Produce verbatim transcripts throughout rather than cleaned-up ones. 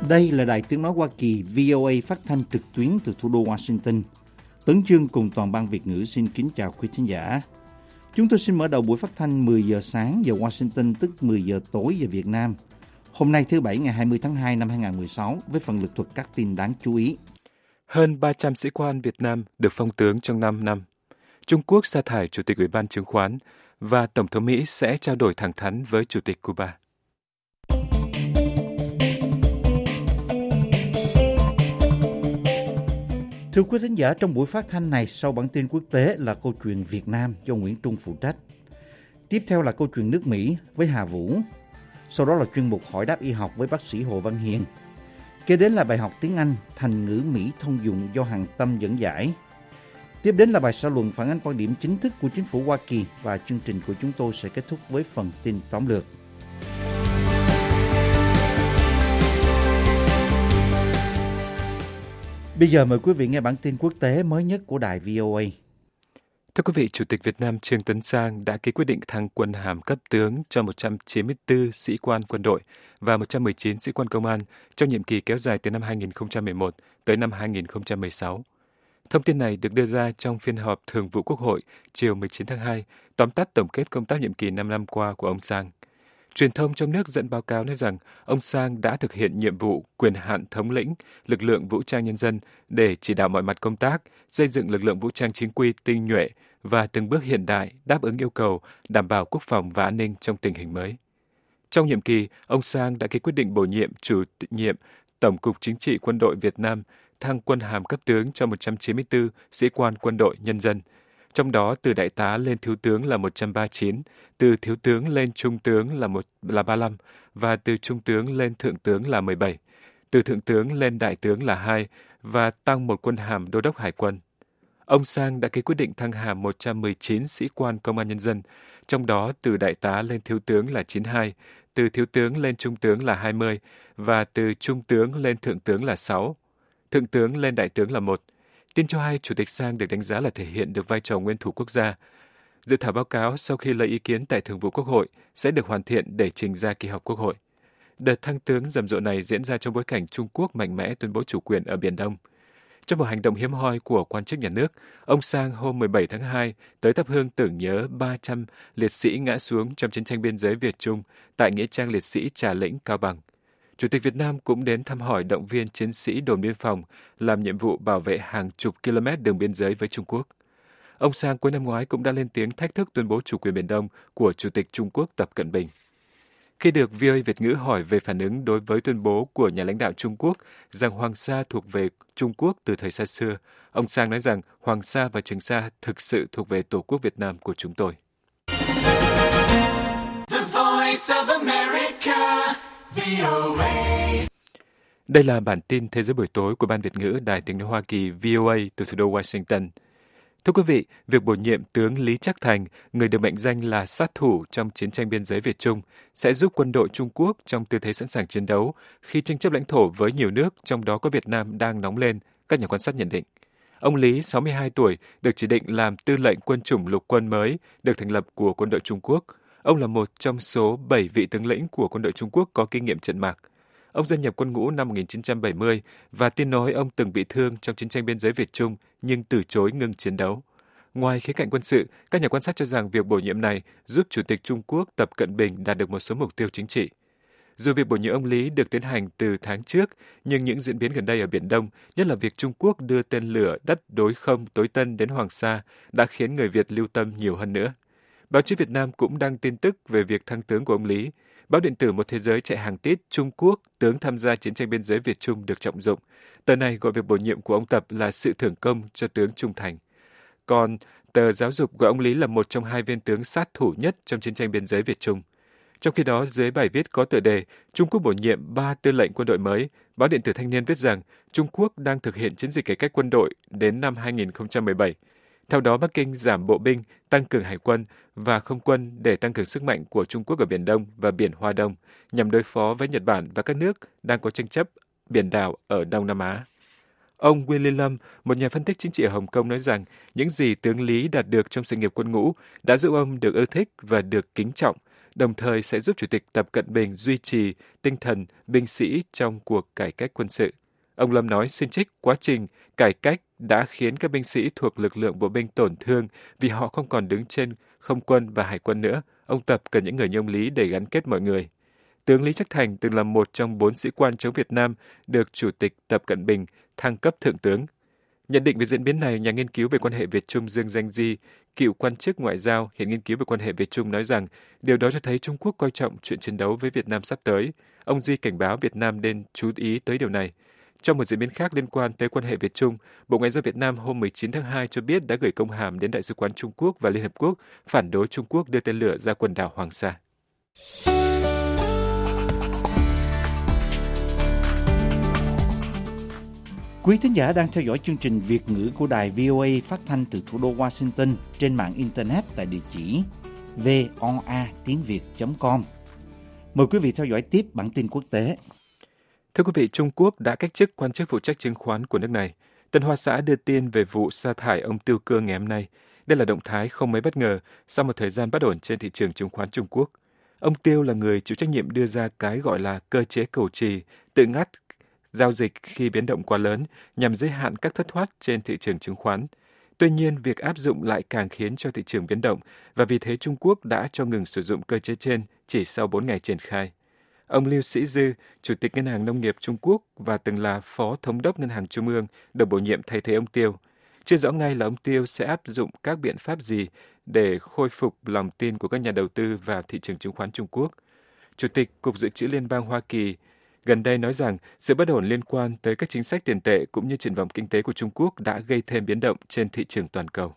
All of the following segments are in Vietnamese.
Đây là Đài Tiếng Nói Hoa Kỳ vê o a phát thanh trực tuyến từ thủ đô Washington. Tấn Chương cùng toàn ban Việt ngữ xin kính chào quý thính giả. Chúng tôi xin mở đầu buổi phát thanh mười giờ sáng giờ Washington, tức mười giờ tối giờ Việt Nam. Hôm nay thứ Bảy ngày hai mươi tháng hai năm hai nghìn không trăm mười sáu với phần lược thuật các tin đáng chú ý. Hơn ba trăm sĩ quan Việt Nam được phong tướng trong năm năm. Trung Quốc sa thải Chủ tịch Ủy ban Chứng khoán và Tổng thống Mỹ sẽ trao đổi thẳng thắn với Chủ tịch Cuba. Thưa quý thính giả, trong buổi phát thanh này, sau bản tin quốc tế là câu chuyện Việt Nam do Nguyễn Trung phụ trách. Tiếp theo là câu chuyện nước Mỹ với Hà Vũ. Sau đó là chuyên mục hỏi đáp y học với bác sĩ Hồ Văn Hiền. Kế đến là bài học tiếng Anh thành ngữ Mỹ thông dụng do Hằng Tâm dẫn giải. Tiếp đến là bài xã luận phản ánh quan điểm chính thức của chính phủ Hoa Kỳ và chương trình của chúng tôi sẽ kết thúc với phần tin tóm lược. Bây giờ mời quý vị nghe bản tin quốc tế mới nhất của đài vê o a. Thưa quý vị, Chủ tịch Việt Nam Trương Tấn Sang đã ký quyết định thăng quân hàm cấp tướng cho một trăm chín mươi tư sĩ quan quân đội và một trăm mười chín sĩ quan công an trong nhiệm kỳ kéo dài từ năm hai nghìn không trăm mười một tới năm hai nghìn không trăm mười sáu. Thông tin này được đưa ra trong phiên họp Thường vụ Quốc hội chiều mười chín tháng hai, tóm tắt tổng kết công tác nhiệm kỳ năm năm qua của ông Sang. Truyền thông trong nước dẫn báo cáo nói rằng ông Sang đã thực hiện nhiệm vụ quyền hạn thống lĩnh lực lượng vũ trang nhân dân để chỉ đạo mọi mặt công tác, xây dựng lực lượng vũ trang chính quy tinh nhuệ và từng bước hiện đại đáp ứng yêu cầu đảm bảo quốc phòng và an ninh trong tình hình mới. Trong nhiệm kỳ, ông Sang đã ký quyết định bổ nhiệm chủ nhiệm Tổng cục Chính trị Quân đội Việt Nam, thăng quân hàm cấp tướng cho một trăm chín mươi tư sĩ quan quân đội nhân dân. Trong đó, từ đại tá lên thiếu tướng là một trăm ba mươi chín, từ thiếu tướng lên trung tướng là, một, là ba mươi lăm và từ trung tướng lên thượng tướng là mười bảy, từ thượng tướng lên đại tướng là hai và tăng một quân hàm đô đốc hải quân. Ông Sang đã ký quyết định thăng hàm một trăm mười chín sĩ quan công an nhân dân, trong đó từ đại tá lên thiếu tướng là chín mươi hai, từ thiếu tướng lên trung tướng là hai mươi và từ trung tướng lên thượng tướng là sáu, thượng tướng lên đại tướng là một. Tin cho hay, Chủ tịch Sang được đánh giá là thể hiện được vai trò nguyên thủ quốc gia. Dự thảo báo cáo sau khi lấy ý kiến tại Thường vụ Quốc hội sẽ được hoàn thiện để trình ra kỳ họp Quốc hội. Đợt thăng tướng rầm rộ này diễn ra trong bối cảnh Trung Quốc mạnh mẽ tuyên bố chủ quyền ở Biển Đông. Trong một hành động hiếm hoi của quan chức nhà nước, ông Sang hôm mười bảy tháng hai tới thắp hương tưởng nhớ ba trăm liệt sĩ ngã xuống trong chiến tranh biên giới Việt-Trung tại Nghĩa trang liệt sĩ Trà Lĩnh, Cao Bằng. Chủ tịch Việt Nam cũng đến thăm hỏi động viên chiến sĩ đồn biên phòng làm nhiệm vụ bảo vệ hàng chục km đường biên giới với Trung Quốc. Ông Sang cuối năm ngoái cũng đã lên tiếng thách thức tuyên bố chủ quyền Biển Đông của Chủ tịch Trung Quốc Tập Cận Bình. Khi được vê o a Việt ngữ hỏi về phản ứng đối với tuyên bố của nhà lãnh đạo Trung Quốc rằng Hoàng Sa thuộc về Trung Quốc từ thời xa xưa, ông Sang nói rằng Hoàng Sa và Trường Sa thực sự thuộc về Tổ quốc Việt Nam của chúng tôi. The Voice of America, vê o a. Đây là bản tin Thế giới buổi tối của Ban Việt ngữ Đài Tiếng nói Hoa Kỳ vê o a từ thủ đô Washington. Thưa quý vị, việc bổ nhiệm tướng Lý Trắc Thành, người được mệnh danh là sát thủ trong chiến tranh biên giới Việt-Trung, sẽ giúp quân đội Trung Quốc trong tư thế sẵn sàng chiến đấu khi tranh chấp lãnh thổ với nhiều nước, trong đó có Việt Nam đang nóng lên, các nhà quan sát nhận định. Ông Lý, sáu mươi hai tuổi, được chỉ định làm tư lệnh quân chủng lục quân mới được thành lập của quân đội Trung Quốc. Ông là một trong số bảy vị tướng lĩnh của quân đội Trung Quốc có kinh nghiệm trận mạc. Ông gia nhập quân ngũ năm một nghìn chín trăm bảy mươi và tin nói ông từng bị thương trong chiến tranh biên giới Việt-Trung nhưng từ chối ngưng chiến đấu. Ngoài khía cạnh quân sự, các nhà quan sát cho rằng việc bổ nhiệm này giúp Chủ tịch Trung Quốc Tập Cận Bình đạt được một số mục tiêu chính trị. Dù việc bổ nhiệm ông Lý được tiến hành từ tháng trước, nhưng những diễn biến gần đây ở Biển Đông, nhất là việc Trung Quốc đưa tên lửa đất đối không tối tân đến Hoàng Sa, đã khiến người Việt lưu tâm nhiều hơn nữa. Báo chí Việt Nam cũng đăng tin tức về việc thăng tướng của ông Lý. Báo điện tử Một Thế Giới chạy hàng tít Trung Quốc tướng tham gia chiến tranh biên giới Việt-Trung được trọng dụng. Tờ này gọi việc bổ nhiệm của ông Tập là sự thưởng công cho tướng trung thành. Còn tờ Giáo dục gọi ông Lý là một trong hai viên tướng sát thủ nhất trong chiến tranh biên giới Việt-Trung. Trong khi đó, dưới bài viết có tựa đề Trung Quốc bổ nhiệm ba tư lệnh quân đội mới, báo điện tử Thanh niên viết rằng Trung Quốc đang thực hiện chiến dịch cải cách quân đội đến năm hai nghìn không trăm mười bảy. Theo đó, Bắc Kinh giảm bộ binh, tăng cường hải quân và không quân để tăng cường sức mạnh của Trung Quốc ở Biển Đông và Biển Hoa Đông nhằm đối phó với Nhật Bản và các nước đang có tranh chấp biển đảo ở Đông Nam Á. Ông Willie Lam, một nhà phân tích chính trị ở Hồng Kông nói rằng những gì tướng Lý đạt được trong sự nghiệp quân ngũ đã giúp ông được ưa thích và được kính trọng, đồng thời sẽ giúp Chủ tịch Tập Cận Bình duy trì tinh thần binh sĩ trong cuộc cải cách quân sự. Ông Lâm nói xin trích quá trình cải cách đã khiến các binh sĩ thuộc lực lượng bộ binh tổn thương vì họ không còn đứng trên không quân và hải quân nữa. Ông Tập cần những người như ông Lý để gắn kết mọi người. Tướng Lý Trắc Thành từng là một trong bốn sĩ quan chống Việt Nam được Chủ tịch Tập Cận Bình thăng cấp thượng tướng. Nhận định về diễn biến này, nhà nghiên cứu về quan hệ Việt-Trung Dương Danh Di, cựu quan chức ngoại giao hiện nghiên cứu về quan hệ Việt-Trung nói rằng điều đó cho thấy Trung Quốc coi trọng chuyện chiến đấu với Việt Nam sắp tới. Ông Di cảnh báo Việt Nam nên chú ý tới điều này. Trong một diễn biến khác liên quan tới quan hệ Việt-Trung, Bộ Ngoại giao Việt Nam hôm mười chín tháng hai cho biết đã gửi công hàm đến Đại sứ quán Trung Quốc và Liên Hợp Quốc phản đối Trung Quốc đưa tên lửa ra quần đảo Hoàng Sa. Quý thính giả đang theo dõi chương trình Việt ngữ của đài vê o a phát thanh từ thủ đô Washington trên mạng Internet tại địa chỉ voa tiếng việt chấm com. Mời quý vị theo dõi tiếp bản tin quốc tế. Thưa quý vị, Trung Quốc đã cách chức quan chức phụ trách chứng khoán của nước này. Tân Hoa Xã đưa tin về vụ sa thải ông Tiêu Cương ngày hôm nay. Đây là động thái không mấy bất ngờ sau một thời gian bất ổn trên thị trường chứng khoán Trung Quốc. Ông Tiêu là người chịu trách nhiệm đưa ra cái gọi là cơ chế cầu trì, tự ngắt giao dịch khi biến động quá lớn nhằm giới hạn các thất thoát trên thị trường chứng khoán. Tuy nhiên, việc áp dụng lại càng khiến cho thị trường biến động và vì thế Trung Quốc đã cho ngừng sử dụng cơ chế trên chỉ sau bốn ngày triển khai. Ông Lưu Sĩ Dư, Chủ tịch Ngân hàng Nông nghiệp Trung Quốc và từng là Phó Thống đốc Ngân hàng Trung ương, được bổ nhiệm thay thế ông Tiêu. Chưa rõ ngay là ông Tiêu sẽ áp dụng các biện pháp gì để khôi phục lòng tin của các nhà đầu tư vào thị trường chứng khoán Trung Quốc. Chủ tịch Cục Dự trữ Liên bang Hoa Kỳ gần đây nói rằng sự bất ổn liên quan tới các chính sách tiền tệ cũng như triển vọng kinh tế của Trung Quốc đã gây thêm biến động trên thị trường toàn cầu.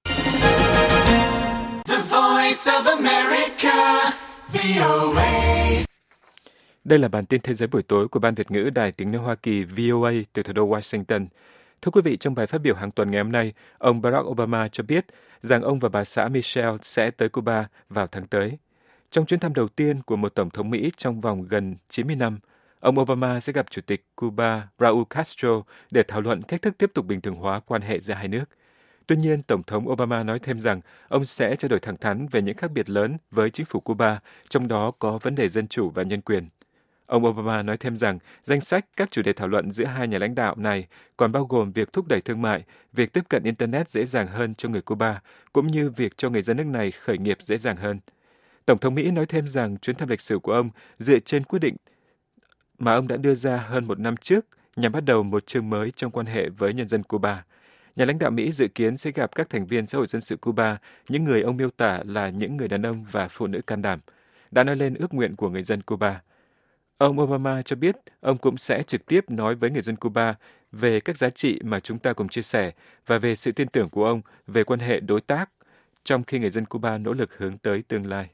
The Voice of America, vê o a. Đây là bản tin thế giới buổi tối của Ban Việt ngữ Đài Tiếng nói Hoa Kỳ vê o a từ thủ đô Washington. Thưa quý vị, trong bài phát biểu hàng tuần ngày hôm nay, ông Barack Obama cho biết rằng ông và bà xã Michelle sẽ tới Cuba vào tháng tới. Trong chuyến thăm đầu tiên của một tổng thống Mỹ trong vòng gần chín mươi năm, ông Obama sẽ gặp Chủ tịch Cuba Raúl Castro để thảo luận cách thức tiếp tục bình thường hóa quan hệ giữa hai nước. Tuy nhiên, Tổng thống Obama nói thêm rằng ông sẽ trao đổi thẳng thắn về những khác biệt lớn với chính phủ Cuba, trong đó có vấn đề dân chủ và nhân quyền. Ông Obama nói thêm rằng danh sách các chủ đề thảo luận giữa hai nhà lãnh đạo này còn bao gồm việc thúc đẩy thương mại, việc tiếp cận Internet dễ dàng hơn cho người Cuba, cũng như việc cho người dân nước này khởi nghiệp dễ dàng hơn. Tổng thống Mỹ nói thêm rằng chuyến thăm lịch sử của ông dựa trên quyết định mà ông đã đưa ra hơn một năm trước nhằm bắt đầu một chương mới trong quan hệ với nhân dân Cuba. Nhà lãnh đạo Mỹ dự kiến sẽ gặp các thành viên xã hội dân sự Cuba, những người ông miêu tả là những người đàn ông và phụ nữ can đảm, đã nói lên ước nguyện của người dân Cuba. Ông Obama cho biết ông cũng sẽ trực tiếp nói với người dân Cuba về các giá trị mà chúng ta cùng chia sẻ và về sự tin tưởng của ông về quan hệ đối tác, trong khi người dân Cuba nỗ lực hướng tới tương lai.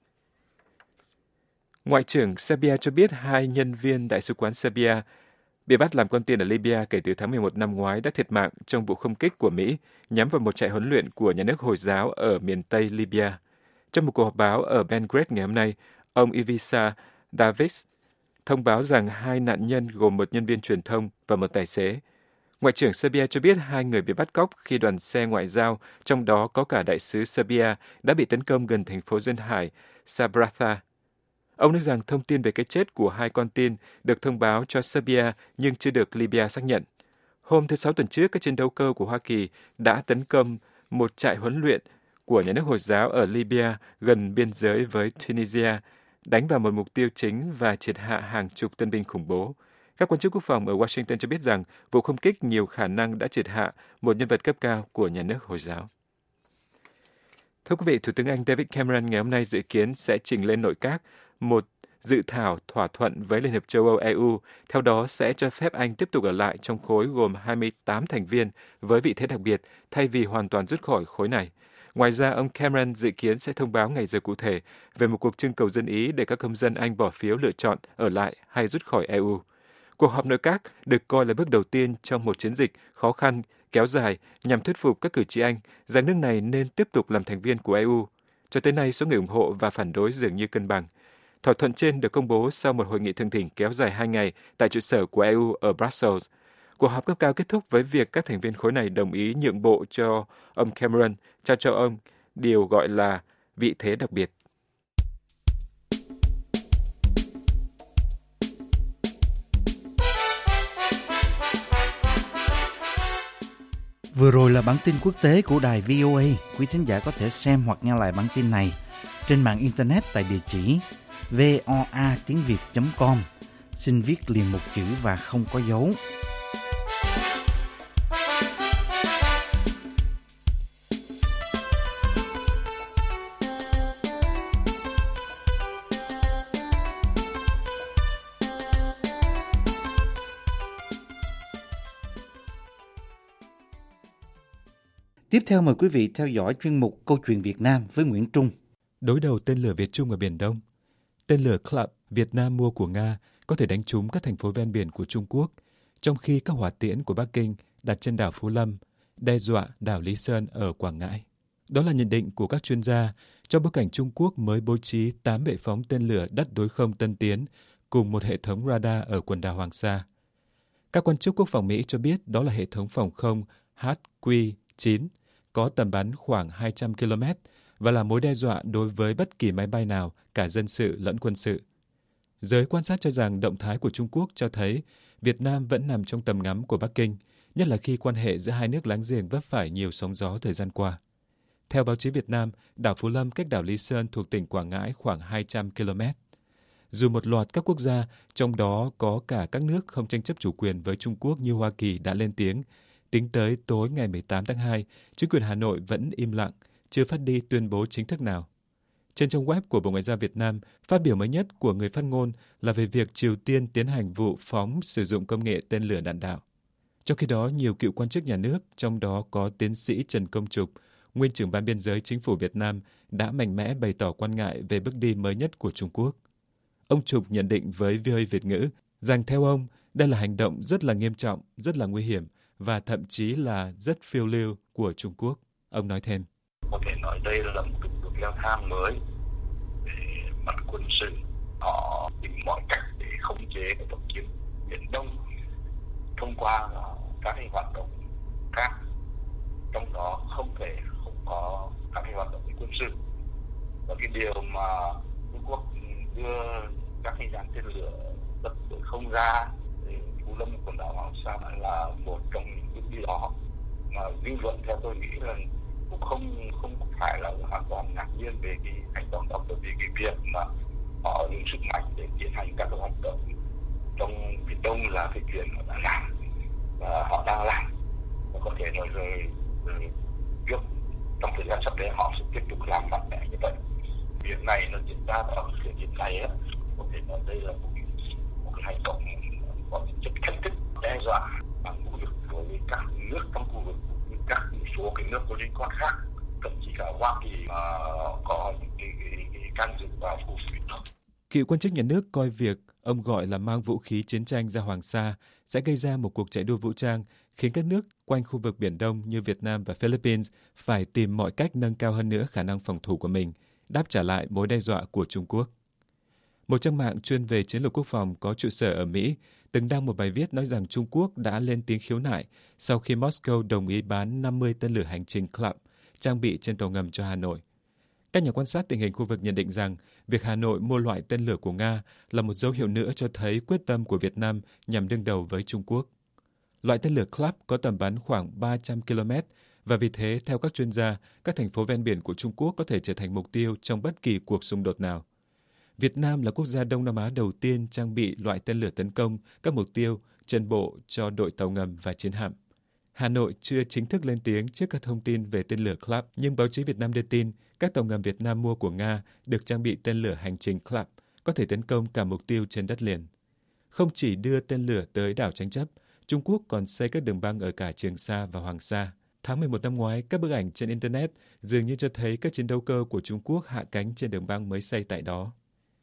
Ngoại trưởng Serbia cho biết hai nhân viên Đại sứ quán Serbia bị bắt làm con tin ở Libya kể từ tháng mười một năm ngoái đã thiệt mạng trong vụ không kích của Mỹ nhắm vào một trại huấn luyện của nhà nước Hồi giáo ở miền Tây Libya. Trong một cuộc họp báo ở Belgrade ngày hôm nay, ông Ivica Davids thông báo rằng hai nạn nhân gồm một nhân viên truyền thông và một tài xế. Ngoại trưởng Serbia cho biết hai người bị bắt cóc khi đoàn xe ngoại giao, trong đó có cả đại sứ Serbia, đã bị tấn công gần thành phố duyên hải Sabratha. Ông nói rằng thông tin về cái chết của hai con tin được thông báo cho Serbia nhưng chưa được Libya xác nhận. Hôm thứ Sáu tuần trước, các chiến đấu cơ của Hoa Kỳ đã tấn công một trại huấn luyện của nhà nước Hồi giáo ở Libya gần biên giới với Tunisia, đánh vào một mục tiêu chính và triệt hạ hàng chục tân binh khủng bố. Các quan chức quốc phòng ở Washington cho biết rằng vụ không kích nhiều khả năng đã triệt hạ một nhân vật cấp cao của nhà nước Hồi giáo. Thưa quý vị, Thủ tướng Anh David Cameron ngày hôm nay dự kiến sẽ trình lên nội các một dự thảo thỏa thuận với Liên hiệp châu Âu e u, theo đó sẽ cho phép Anh tiếp tục ở lại trong khối gồm hai mươi tám thành viên với vị thế đặc biệt thay vì hoàn toàn rút khỏi khối này. Ngoài ra, ông Cameron dự kiến sẽ thông báo ngày giờ cụ thể về một cuộc trưng cầu dân Ý để các công dân Anh bỏ phiếu lựa chọn ở lại hay rút khỏi e u. Cuộc họp nội các được coi là bước đầu tiên trong một chiến dịch khó khăn, kéo dài nhằm thuyết phục các cử tri Anh rằng nước này nên tiếp tục làm thành viên của e u. Cho tới nay, số người ủng hộ và phản đối dường như cân bằng. Thỏa thuận trên được công bố sau một hội nghị thượng đỉnh kéo dài hai ngày tại trụ sở của e u ở Brussels. Cuộc họp cấp cao kết thúc với việc các thành viên khối này đồng ý nhượng bộ cho ông Cameron, trao cho ông điều gọi là vị thế đặc biệt. Vừa rồi là bản tin quốc tế của đài vê o a. Quý thính giả có thể xem hoặc nghe lại bản tin này trên mạng internet tại địa chỉ voa tiếng việt chấm com. Xin viết liền một chữ và không có dấu. Tiếp theo mời quý vị theo dõi chuyên mục Câu chuyện Việt Nam với Nguyễn Trung. Đối đầu tên lửa Việt Trung ở Biển Đông. Tên lửa Club Việt Nam mua của Nga có thể đánh trúng các thành phố ven biển của Trung Quốc, trong khi các hỏa tiễn của Bắc Kinh đặt trên đảo Phú Lâm, đe dọa đảo Lý Sơn ở Quảng Ngãi. Đó là nhận định của các chuyên gia trong bối cảnh Trung Quốc mới bố trí tám bệ phóng tên lửa đất đối không tân tiến cùng một hệ thống radar ở quần đảo Hoàng Sa. Các quan chức quốc phòng Mỹ cho biết đó là hệ thống phòng không H Q chín, có tầm bắn khoảng hai trăm ki lô mét và là mối đe dọa đối với bất kỳ máy bay nào, cả dân sự lẫn quân sự. Giới quan sát cho rằng động thái của Trung Quốc cho thấy Việt Nam vẫn nằm trong tầm ngắm của Bắc Kinh, nhất là khi quan hệ giữa hai nước láng giềng vấp phải nhiều sóng gió thời gian qua. Theo báo chí Việt Nam, đảo Phú Lâm cách đảo Lý Sơn thuộc tỉnh Quảng Ngãi khoảng hai trăm ki lô mét. Dù một loạt các quốc gia, trong đó có cả các nước không tranh chấp chủ quyền với Trung Quốc như Hoa Kỳ đã lên tiếng, tính tới tối ngày mười tám tháng hai, chính quyền Hà Nội vẫn im lặng, chưa phát đi tuyên bố chính thức nào. Trên trang web của Bộ Ngoại giao Việt Nam, phát biểu mới nhất của người phát ngôn là về việc Triều Tiên tiến hành vụ phóng sử dụng công nghệ tên lửa đạn đạo. Trong khi đó, nhiều cựu quan chức nhà nước, trong đó có tiến sĩ Trần Công Trục, nguyên trưởng ban biên giới Chính phủ Việt Nam, đã mạnh mẽ bày tỏ quan ngại về bước đi mới nhất của Trung Quốc. Ông Trục nhận định với vê o a Việt ngữ rằng theo ông, đây là hành động rất là nghiêm trọng, rất là nguy hiểm và thậm chí là rất phiêu lưu của Trung Quốc. Ông nói thêm. Có thể nói đây là một cái bước leo thang mới về mặt quân sự. Họ tìm mọi cách để khống chế cái cuộc chiến Biển Đông thông qua các cái hoạt động khác, trong đó không thể không có các cái hoạt động quân sự. Và cái điều mà Trung Quốc đưa các cái dàn tên lửa đất đối không ra Phú Lâm, quần đảo Hoàng Sa là một trong những bước đi đó mà dư luận theo tôi nghĩ là cũng không không phải là hoàn toàn ngạc nhiên về cái hành động đó, bởi vì cái việc mà họ dùng sức mạnh để tiến hành các hoạt động trong Biển Đông là cái chuyện họ đã làm và họ đang làm, và có thể nói rồi, rồi trước trong thời gian sắp tới họ sẽ tiếp tục làm mạnh mẽ như vậy. Việc này nó diễn ra ở thời điểm này á, có thể nói đây là một cái, một cái hành động có tính chất thách thức, đe dọa bằng vũ lực đối với các nước trong khu vực, các số cái nước có liên quan khác, thậm chí cả Hoa Kỳ mà có những cái, cái, cái can dự vào khu vực Biển Đông. Cựu quan chức nhà nước coi việc ông gọi là mang vũ khí chiến tranh ra Hoàng Sa sẽ gây ra một cuộc chạy đua vũ trang, khiến các nước quanh khu vực Biển Đông như Việt Nam và Philippines phải tìm mọi cách nâng cao hơn nữa khả năng phòng thủ của mình, đáp trả lại mối đe dọa của Trung Quốc. Một trang mạng chuyên về chiến lược quốc phòng có trụ sở ở Mỹ từng đăng một bài viết nói rằng Trung Quốc đã lên tiếng khiếu nại sau khi Moscow đồng ý bán năm mươi tên lửa hành trình Club trang bị trên tàu ngầm cho Hà Nội. Các nhà quan sát tình hình khu vực nhận định rằng việc Hà Nội mua loại tên lửa của Nga là một dấu hiệu nữa cho thấy quyết tâm của Việt Nam nhằm đương đầu với Trung Quốc. Loại tên lửa Club có tầm bắn khoảng ba trăm ki lô mét và vì thế, theo các chuyên gia, các thành phố ven biển của Trung Quốc có thể trở thành mục tiêu trong bất kỳ cuộc xung đột nào. Việt Nam là quốc gia Đông Nam Á đầu tiên trang bị loại tên lửa tấn công các mục tiêu trên bộ cho đội tàu ngầm và chiến hạm. Hà Nội chưa chính thức lên tiếng trước các thông tin về tên lửa Club, nhưng báo chí Việt Nam đưa tin các tàu ngầm Việt Nam mua của Nga được trang bị tên lửa hành trình Club, có thể tấn công cả mục tiêu trên đất liền. Không chỉ đưa tên lửa tới đảo tranh chấp, Trung Quốc còn xây các đường băng ở cả Trường Sa và Hoàng Sa. Tháng mười một năm ngoái, các bức ảnh trên Internet dường như cho thấy các chiến đấu cơ của Trung Quốc hạ cánh trên đường băng mới xây tại đó.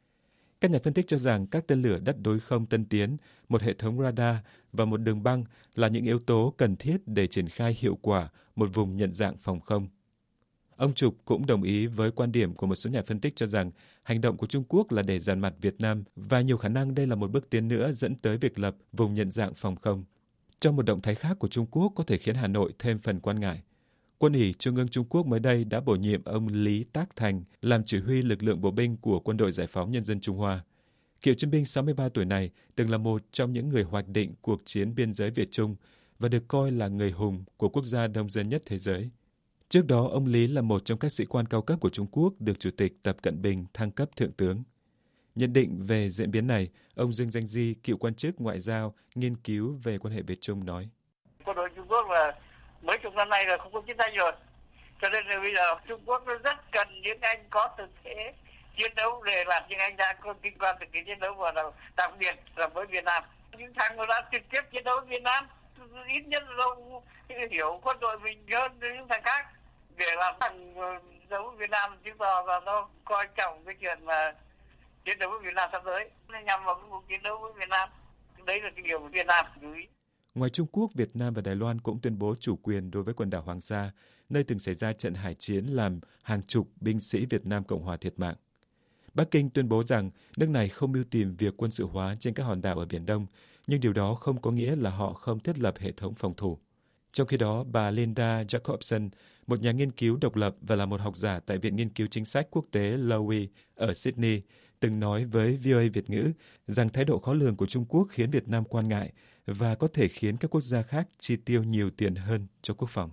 Các nhà phân tích cho rằng các tên lửa đất đối không tân tiến, một hệ thống radar và một đường băng là những yếu tố cần thiết để triển khai hiệu quả một vùng nhận dạng phòng không. Ông Trục cũng đồng ý với quan điểm của một số nhà phân tích cho rằng hành động của Trung Quốc là để dàn mặt Việt Nam và nhiều khả năng đây là một bước tiến nữa dẫn tới việc lập vùng nhận dạng phòng không. Trong một động thái khác của Trung Quốc có thể khiến Hà Nội thêm phần quan ngại. Quân ủy Trung ương Trung Quốc mới đây đã bổ nhiệm ông Lý Tác Thành làm chỉ huy lực lượng bộ binh của Quân đội Giải phóng Nhân dân Trung Hoa. Cựu chiến binh sáu mươi ba tuổi này từng là một trong những người hoạch định cuộc chiến biên giới Việt Trung và được coi là người hùng của quốc gia đông dân nhất thế giới. Trước đó, ông Lý là một trong các sĩ quan cao cấp của Trung Quốc được Chủ tịch Tập Cận Bình thăng cấp thượng tướng. Nhận định về diễn biến này, ông Dương Danh Di, cựu quan chức ngoại giao, nghiên cứu về quan hệ Việt Trung nói. Quân đội Trung Quốc là mấy chục năm nay là không có chiến tranh rồi. Cho nên là bây giờ Trung Quốc nó rất cần những anh có thực thế chiến đấu để làm những anh đã có kinh quan thực tế chiến đấu, và đặc biệt là với Việt Nam. Những thằng mà đã trực tiếp chiến đấu với Việt Nam ít nhất là hiểu quân đội mình hơn những thằng khác, để làm thằng đấu với Việt Nam chứng tỏ là nó coi trọng cái chuyện mà chiến đấu với Việt Nam sắp tới, nó nhằm vào cái cuộc chiến đấu với Việt Nam. Đấy là cái điều mà Việt Nam chú ý. Ngoài Trung Quốc, Việt Nam và Đài Loan cũng tuyên bố chủ quyền đối với quần đảo Hoàng Sa, nơi từng xảy ra trận hải chiến làm hàng chục binh sĩ Việt Nam Cộng hòa thiệt mạng. Bắc Kinh tuyên bố rằng nước này không mưu tìm việc quân sự hóa trên các hòn đảo ở Biển Đông, nhưng điều đó không có nghĩa là họ không thiết lập hệ thống phòng thủ. Trong khi đó, bà Linda Jacobson, một nhà nghiên cứu độc lập và là một học giả tại Viện Nghiên cứu Chính sách Quốc tế Lowy ở Sydney, từng nói với vê o a Việt ngữ rằng thái độ khó lường của Trung Quốc khiến Việt Nam quan ngại và có thể khiến các quốc gia khác chi tiêu nhiều tiền hơn cho quốc phòng.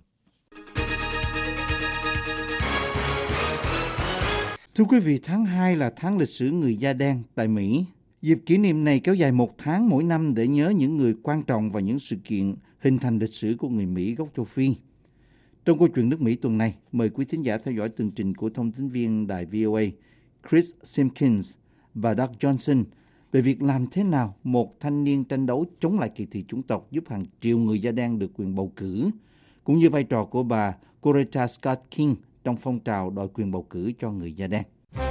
Thưa quý vị, tháng hai là tháng lịch sử người da đen tại Mỹ. Dịp kỷ niệm này kéo dài một tháng mỗi năm để nhớ những người quan trọng và những sự kiện hình thành lịch sử của người Mỹ gốc châu Phi. Trong câu chuyện nước Mỹ tuần này, mời quý thính giả theo dõi tường trình của thông tín viên đài vê o a Chris Simpkins và Doug Johnson về việc làm thế nào một thanh niên tranh đấu chống lại kỳ thị chủng tộc giúp hàng triệu người da đen được quyền bầu cử, cũng như vai trò của bà Coretta Scott King trong phong trào đòi quyền bầu cử cho người da đen.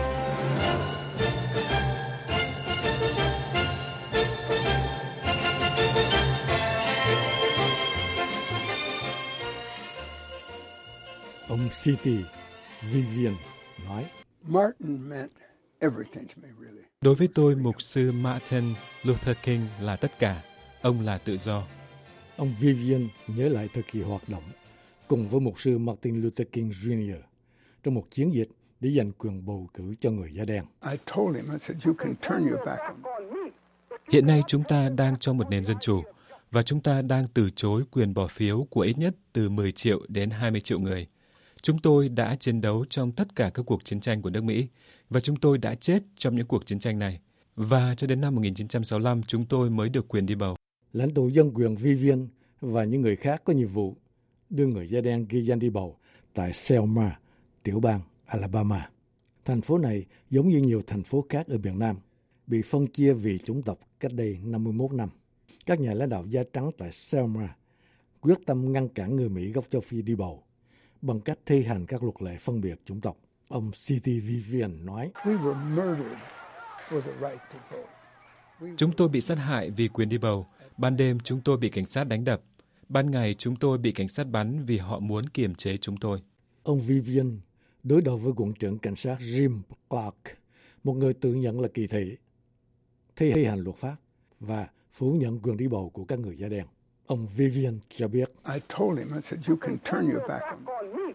Ông xê tê Vivian nói, Martin meant everything to me, really. Đối với tôi, mục sư Martin Luther King là tất cả. Ông là tự do. Ông Vivian nhớ lại thời kỳ hoạt động cùng với mục sư Martin Luther King Junior trong một chiến dịch để giành quyền bầu cử cho người da đen. I told him, I said, you can turn your back on me. Hiện nay chúng ta đang trong một nền dân chủ và chúng ta đang từ chối quyền bỏ phiếu của ít nhất từ mười triệu đến hai mươi triệu người. Chúng tôi đã chiến đấu trong tất cả các cuộc chiến tranh của nước Mỹ và chúng tôi đã chết trong những cuộc chiến tranh này. Và cho đến năm một nghìn chín trăm sáu mươi lăm chúng tôi mới được quyền đi bầu. Lãnh tụ dân quyền Vivian và những người khác có nhiệm vụ đưa người da đen ghi danh đi bầu tại Selma, tiểu bang Alabama. Thành phố này giống như nhiều thành phố khác ở miền Nam, bị phân chia vì chủng tộc cách đây năm mươi mốt năm. Các nhà lãnh đạo da trắng tại Selma quyết tâm ngăn cản người Mỹ gốc châu Phi đi bầu bằng cách thi hành các luật lệ phân biệt chủng tộc. Ông xê tê Vivian nói, We were murdered for the right to vote. Chúng tôi bị sát hại vì quyền đi bầu. Ban đêm chúng tôi bị cảnh sát đánh đập. Ban ngày chúng tôi bị cảnh sát bắn vì họ muốn kiềm chế chúng tôi. Ông Vivian đối đầu với quận trưởng cảnh sát Jim Clark, một người tự nhận là kỳ thị, thi hành luật pháp và phủ nhận quyền đi bầu của các người da đen. Ông Vivian cho biết, I told him, I said, you can turn your back on me.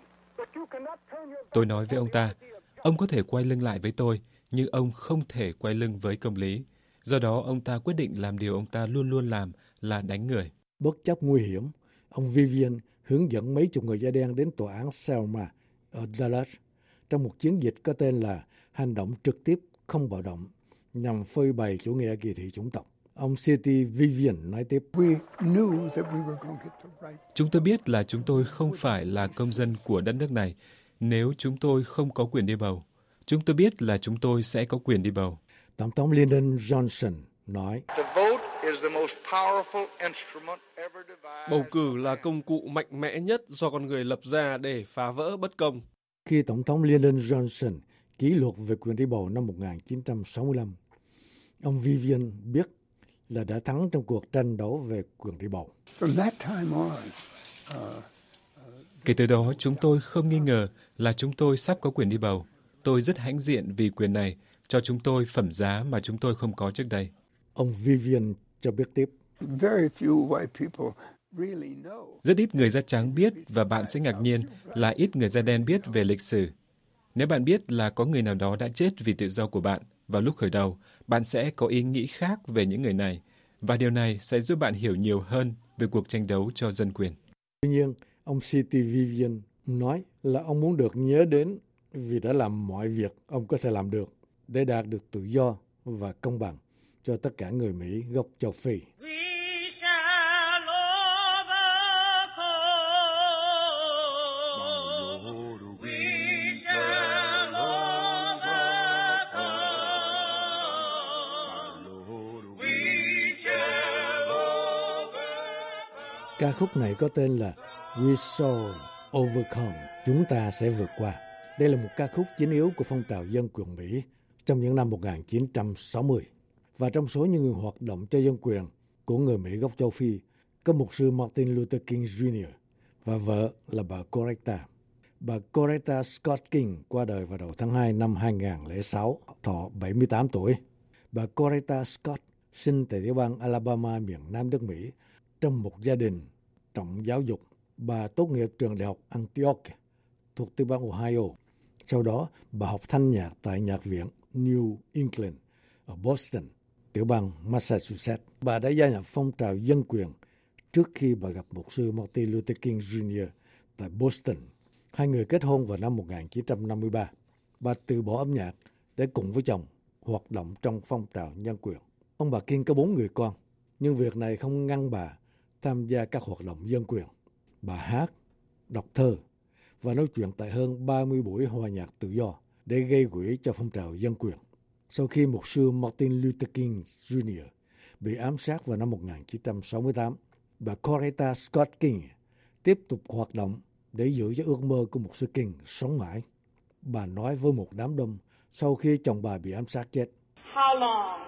Tôi nói với ông ta, ông có thể quay lưng lại với tôi, nhưng ông không thể quay lưng với công lý. Do đó, ông ta quyết định làm điều ông ta luôn luôn làm là đánh người. Bất chấp nguy hiểm, ông Vivian hướng dẫn mấy chục người da đen đến tòa án Selma ở Dallas trong một chiến dịch có tên là Hành động trực tiếp không bạo động nhằm phơi bày chủ nghĩa kỳ thị chủng tộc. Ông xê tê Vivian nói tiếp, We knew that we were going to get the right. Chúng tôi biết là chúng tôi không phải là công dân của đất nước này nếu chúng tôi không có quyền đi bầu. Chúng tôi biết là chúng tôi sẽ có quyền đi bầu. Tổng thống Lyndon Johnson nói, Bầu cử là công cụ mạnh mẽ nhất do con người lập ra để phá vỡ bất công. Khi Tổng thống Lyndon Johnson ký luật về quyền đi bầu năm một nghìn chín trăm sáu mươi lăm, ông Vivian biết là đã thắng trong cuộc tranh đấu về quyền đi bầu. From that time on, uh, Kể từ đó, chúng tôi không nghi ngờ là chúng tôi sắp có quyền đi bầu. Tôi rất hãnh diện vì quyền này cho chúng tôi phẩm giá mà chúng tôi không có trước đây. Ông Vivian cho biết tiếp, very few white people really know. Rất ít người da trắng biết và bạn sẽ ngạc nhiên là ít người da đen biết về lịch sử. Nếu bạn biết là có người nào đó đã chết vì tự do của bạn vào lúc khởi đầu, bạn sẽ có ý nghĩ khác về những người này và điều này sẽ giúp bạn hiểu nhiều hơn về cuộc tranh đấu cho dân quyền. Tuy nhiên, ông C T Vivian nói là ông muốn được nhớ đến vì đã làm mọi việc ông có thể làm được để đạt được tự do và công bằng cho tất cả người Mỹ gốc châu Phi. Ca khúc này có tên là We Shall Overcome, chúng ta sẽ vượt qua. Đây là một ca khúc chính yếu của phong trào dân quyền Mỹ trong những năm một nghìn chín trăm sáu mươi. Và trong số những người hoạt động cho dân quyền của người Mỹ gốc châu Phi, có mục sư Martin Luther King Junior và vợ là bà Coretta. Bà Coretta Scott King qua đời vào đầu tháng hai năm hai nghìn không trăm lẻ sáu, thọ bảy mươi tám tuổi. Bà Coretta Scott sinh tại tiểu bang Alabama, miền Nam nước Mỹ, trong một gia đình trọng giáo dục. Bà tốt nghiệp trường đại học Antioch thuộc tiểu bang Ohio. Sau đó, bà học thanh nhạc tại nhạc viện New England ở Boston, tiểu bang Massachusetts. Bà đã gia nhập phong trào dân quyền trước khi bà gặp mục sư Martin Luther King Junior tại Boston. Hai người kết hôn vào năm một nghìn chín trăm năm mươi ba. Bà từ bỏ âm nhạc để cùng với chồng hoạt động trong phong trào nhân quyền. Ông bà King có bốn người con, nhưng việc này không ngăn bà tham gia các hoạt động dân quyền. Bà hát, đọc thơ và nói chuyện tại hơn ba mươi buổi hòa nhạc tự do để gây quỹ cho phong trào dân quyền. Sau khi mục sư Martin Luther King Junior bị ám sát vào năm một nghìn chín trăm sáu mươi tám, bà Coretta Scott King tiếp tục hoạt động để giữ cho ước mơ của mục sư King sống mãi. Bà nói với một đám đông sau khi chồng bà bị ám sát chết. How long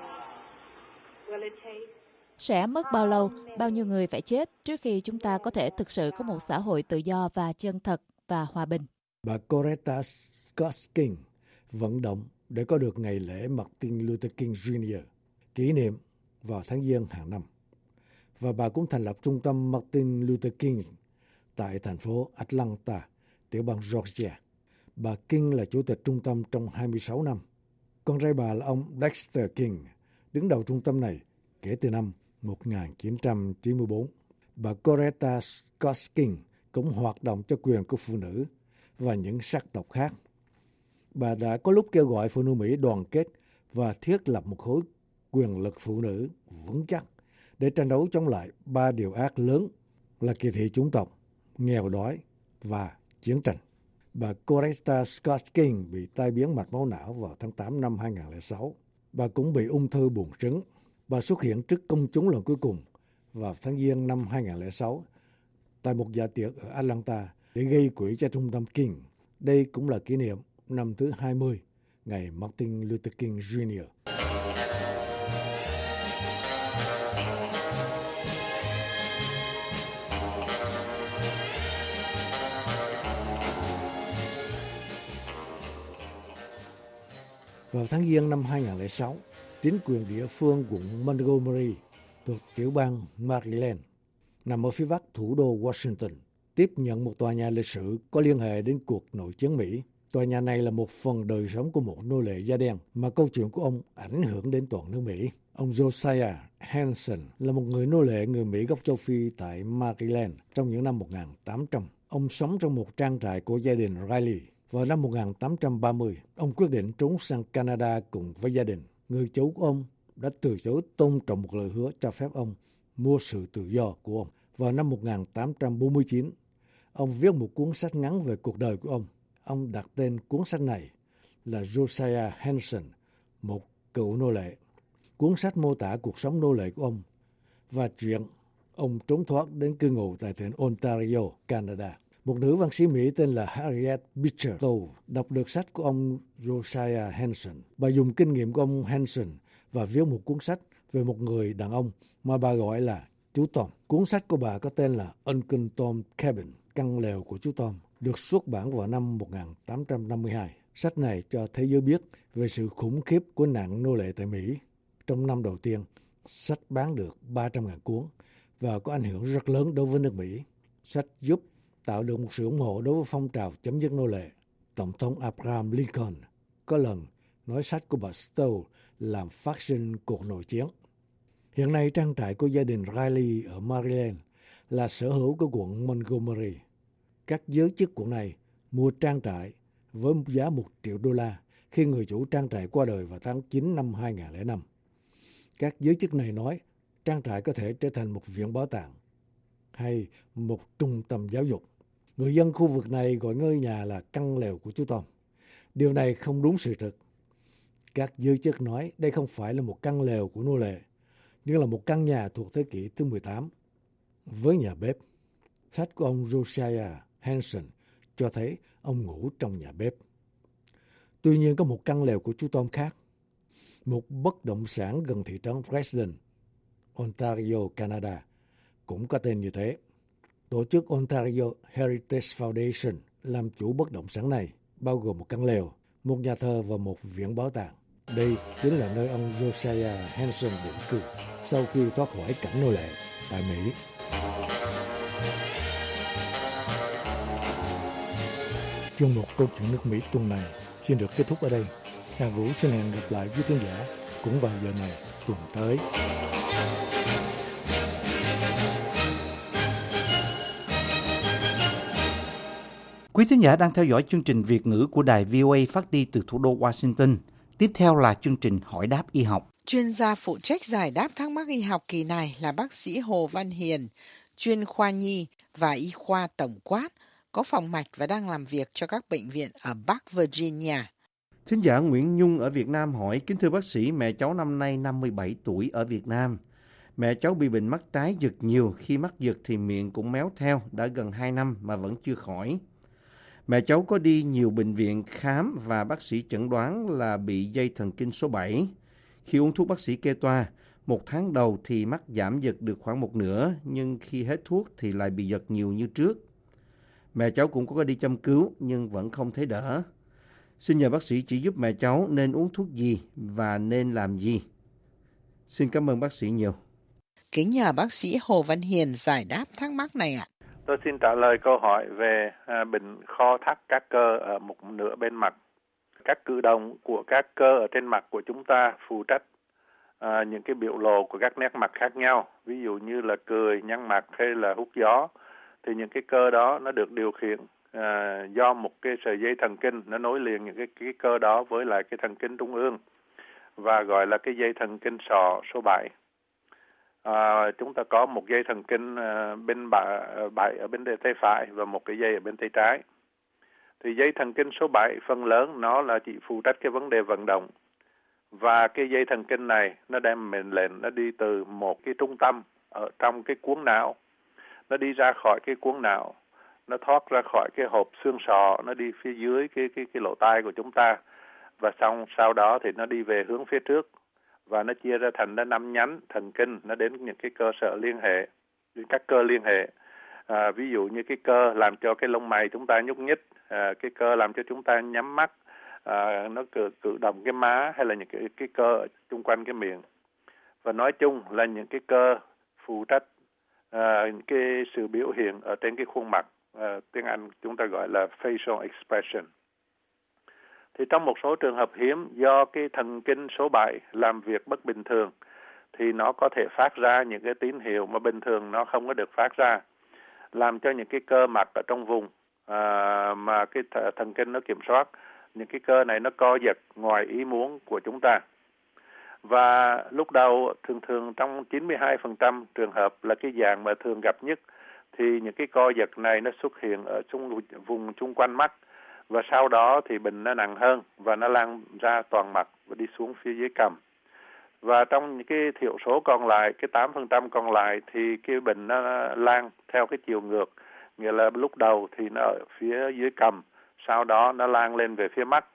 will it take? Sẽ mất bao lâu, bao nhiêu người phải chết trước khi chúng ta có thể thực sự có một xã hội tự do và chân thật và hòa bình? Bà Coretta Scott King vận động để có được ngày lễ Martin Luther King Junior kỷ niệm vào tháng Giêng hàng năm. Và bà cũng thành lập trung tâm Martin Luther King tại thành phố Atlanta, tiểu bang Georgia. Bà King là chủ tịch trung tâm trong hai mươi sáu năm. Con trai bà là ông Dexter King, đứng đầu trung tâm này kể từ năm một nghìn chín trăm chín mươi tư. Bà Coretta Scott King cũng hoạt động cho quyền của phụ nữ và những sắc tộc khác. Bà đã có lúc kêu gọi phụ nữ Mỹ đoàn kết và thiết lập một khối quyền lực phụ nữ vững chắc để tranh đấu chống lại ba điều ác lớn là kỳ thị chủng tộc, nghèo đói và chiến tranh. Bà Coretta Scott King bị tai biến mạch máu não vào tháng tám năm hai nghìn không trăm lẻ sáu. Bà cũng bị ung thư buồng trứng. Bà xuất hiện trước công chúng lần cuối cùng vào tháng Giêng năm hai nghìn không trăm lẻ sáu tại một dạ tiệc ở Atlanta để gây quỹ cho trung tâm King. Đây cũng là kỷ niệm năm thứ hai mươi ngày Martin Luther King Junior Vào tháng Giêng năm hai nghìn không trăm lẻ sáu, chính quyền địa phương quận Montgomery thuộc tiểu bang Maryland, nằm ở phía bắc thủ đô Washington, tiếp nhận một tòa nhà lịch sử có liên hệ đến cuộc nội chiến Mỹ. Tòa nhà này là một phần đời sống của một nô lệ da đen mà câu chuyện của ông ảnh hưởng đến toàn nước Mỹ. Ông Josiah Henson là một người nô lệ người Mỹ gốc châu Phi tại Maryland trong những năm một nghìn tám trăm. Ông sống trong một trang trại của gia đình Riley. Vào năm một nghìn tám trăm ba mươi, ông quyết định trốn sang Canada cùng với gia đình. Người chủ của ông đã từ chối tôn trọng một lời hứa cho phép ông mua sự tự do của ông. Vào năm một nghìn tám trăm bốn mươi chín, ông viết một cuốn sách ngắn về cuộc đời của ông. Ông đặt tên cuốn sách này là Josiah Henson, một cựu nô lệ. Cuốn sách mô tả cuộc sống nô lệ của ông và chuyện ông trốn thoát đến cư ngụ tại tỉnh Ontario, Canada. Một nữ văn sĩ Mỹ tên là Harriet Beecher Stowe đọc được sách của ông Josiah Henson. Bà dùng kinh nghiệm của ông Henson và viết một cuốn sách về một người đàn ông mà bà gọi là chú Tom. Cuốn sách của bà có tên là Uncle Tom's Cabin, căn lều của chú Tom, được xuất bản vào năm một nghìn tám trăm năm mươi hai. Sách này cho thế giới biết về sự khủng khiếp của nạn nô lệ tại Mỹ. Trong năm đầu tiên, sách bán được ba trăm nghìn cuốn và có ảnh hưởng rất lớn đối với nước Mỹ. Sách giúp tạo được một sự ủng hộ đối với phong trào chấm dứt nô lệ. Tổng thống Abraham Lincoln có lần nói sách của bà Stowe làm phát sinh cuộc nội chiến. Hiện nay trang trại của gia đình Riley ở Maryland là sở hữu của quận Montgomery. Các giới chức quận này mua trang trại với giá một triệu đô la khi người chủ trang trại qua đời vào tháng chín năm hai nghìn không trăm lẻ năm. Các giới chức này nói trang trại có thể trở thành một viện bảo tàng hay một trung tâm giáo dục. Người dân khu vực này gọi ngôi nhà là căn lều của chú Tom. Điều này không đúng sự thật. Các giới chức nói đây không phải là một căn lều của nô lệ, nhưng là một căn nhà thuộc thế kỷ thứ mười tám với nhà bếp. Sách của ông Josiah Henson cho thấy ông ngủ trong nhà bếp. Tuy nhiên có một căn lều của chú Tom khác, một bất động sản gần thị trấn Dresden, Ontario, Canada, cũng có tên như thế. Tổ chức Ontario Heritage Foundation làm chủ bất động sản này, bao gồm một căn lều, một nhà thờ và một viện bảo tàng. Đây chính là nơi ông Josiah Henson định cư sau khi thoát khỏi cảnh nô lệ tại Mỹ. Chuyên mục Câu chuyện nước Mỹ tuần này xin được kết thúc ở đây. Hà Vũ xin hẹn gặp lại quý khán giả cũng vào giờ này tuần tới. Quý thính giả đang theo dõi chương trình Việt ngữ của đài vê o a phát đi từ thủ đô Washington. Tiếp theo là chương trình Hỏi đáp y học. Chuyên gia phụ trách giải đáp thắc mắc y học kỳ này là bác sĩ Hồ Văn Hiền, chuyên khoa nhi và y khoa tổng quát, có phòng mạch và đang làm việc cho các bệnh viện ở Bắc Virginia. Thính giả Nguyễn Nhung ở Việt Nam hỏi: kính thưa bác sĩ, mẹ cháu năm nay năm mươi bảy tuổi ở Việt Nam. Mẹ cháu bị bệnh mắt trái giật nhiều, khi mắt giật thì miệng cũng méo theo, đã gần hai năm mà vẫn chưa khỏi. Mẹ cháu có đi nhiều bệnh viện khám và bác sĩ chẩn đoán là bị dây thần kinh số bảy. Khi uống thuốc bác sĩ kê toa, một tháng đầu thì mắt giảm giật được khoảng một nửa, nhưng khi hết thuốc thì lại bị giật nhiều như trước. Mẹ cháu cũng có đi châm cứu nhưng vẫn không thấy đỡ. Xin nhờ bác sĩ chỉ giúp mẹ cháu nên uống thuốc gì và nên làm gì. Xin cảm ơn bác sĩ nhiều. Kính nhờ bác sĩ Hồ Văn Hiền giải đáp thắc mắc này ạ. Tôi xin trả lời câu hỏi về à, bệnh kho thắt các cơ ở một nửa bên mặt. Các cử động của các cơ ở trên mặt của chúng ta phụ trách à, những cái biểu lộ của các nét mặt khác nhau. Ví dụ như là cười, nhăn mặt hay là hút gió. Thì những cái cơ đó nó được điều khiển à, do một cái sợi dây thần kinh, nó nối liền những cái, cái cơ đó với lại cái thần kinh trung ương và gọi là cái dây thần kinh sọ số bảy. À, chúng ta có một dây thần kinh à, bên bảy ở bên tay phải và một cái dây ở bên tay trái. Thì dây thần kinh số bảy phần lớn nó là chỉ phụ trách cái vấn đề vận động. Và cái dây thần kinh này nó đem mệnh lệnh, nó đi từ một cái trung tâm ở trong cái cuống não, nó đi ra khỏi cái cuống não, nó thoát ra khỏi cái hộp xương sọ, nó đi phía dưới cái cái cái lỗ tai của chúng ta, và xong sau đó thì nó đi về hướng phía trước và nó chia ra thành ra năm nhánh thần kinh, nó đến những cái cơ sở liên hệ, các cơ liên hệ. À, ví dụ như cái cơ làm cho cái lông mày chúng ta nhúc nhích, à, cái cơ làm cho chúng ta nhắm mắt, à, nó cử, cử động cái má, hay là những cái cái cơ xung quanh cái miệng. Và nói chung là những cái cơ phụ trách à, cái sự biểu hiện ở trên cái khuôn mặt, à, tiếng Anh chúng ta gọi là facial expression. Thì trong một số trường hợp hiếm, do cái thần kinh số bảy làm việc bất bình thường thì nó có thể phát ra những cái tín hiệu mà bình thường nó không có được phát ra, làm cho những cái cơ mặt ở trong vùng à, mà cái th- thần kinh nó kiểm soát, những cái cơ này nó co giật ngoài ý muốn của chúng ta. Và lúc đầu thường thường trong chín mươi hai phần trăm trường hợp là cái dạng mà thường gặp nhất, thì những cái co giật này nó xuất hiện ở trong vùng chung quanh mắt, và sau đó thì bệnh nó nặng hơn và nó lan ra toàn mặt và đi xuống phía dưới cằm. Và trong những cái thiểu số còn lại, cái tám phần trăm còn lại thì cái bệnh nó lan theo cái chiều ngược, nghĩa là lúc đầu thì nó ở phía dưới cằm, sau đó nó lan lên về phía mắt.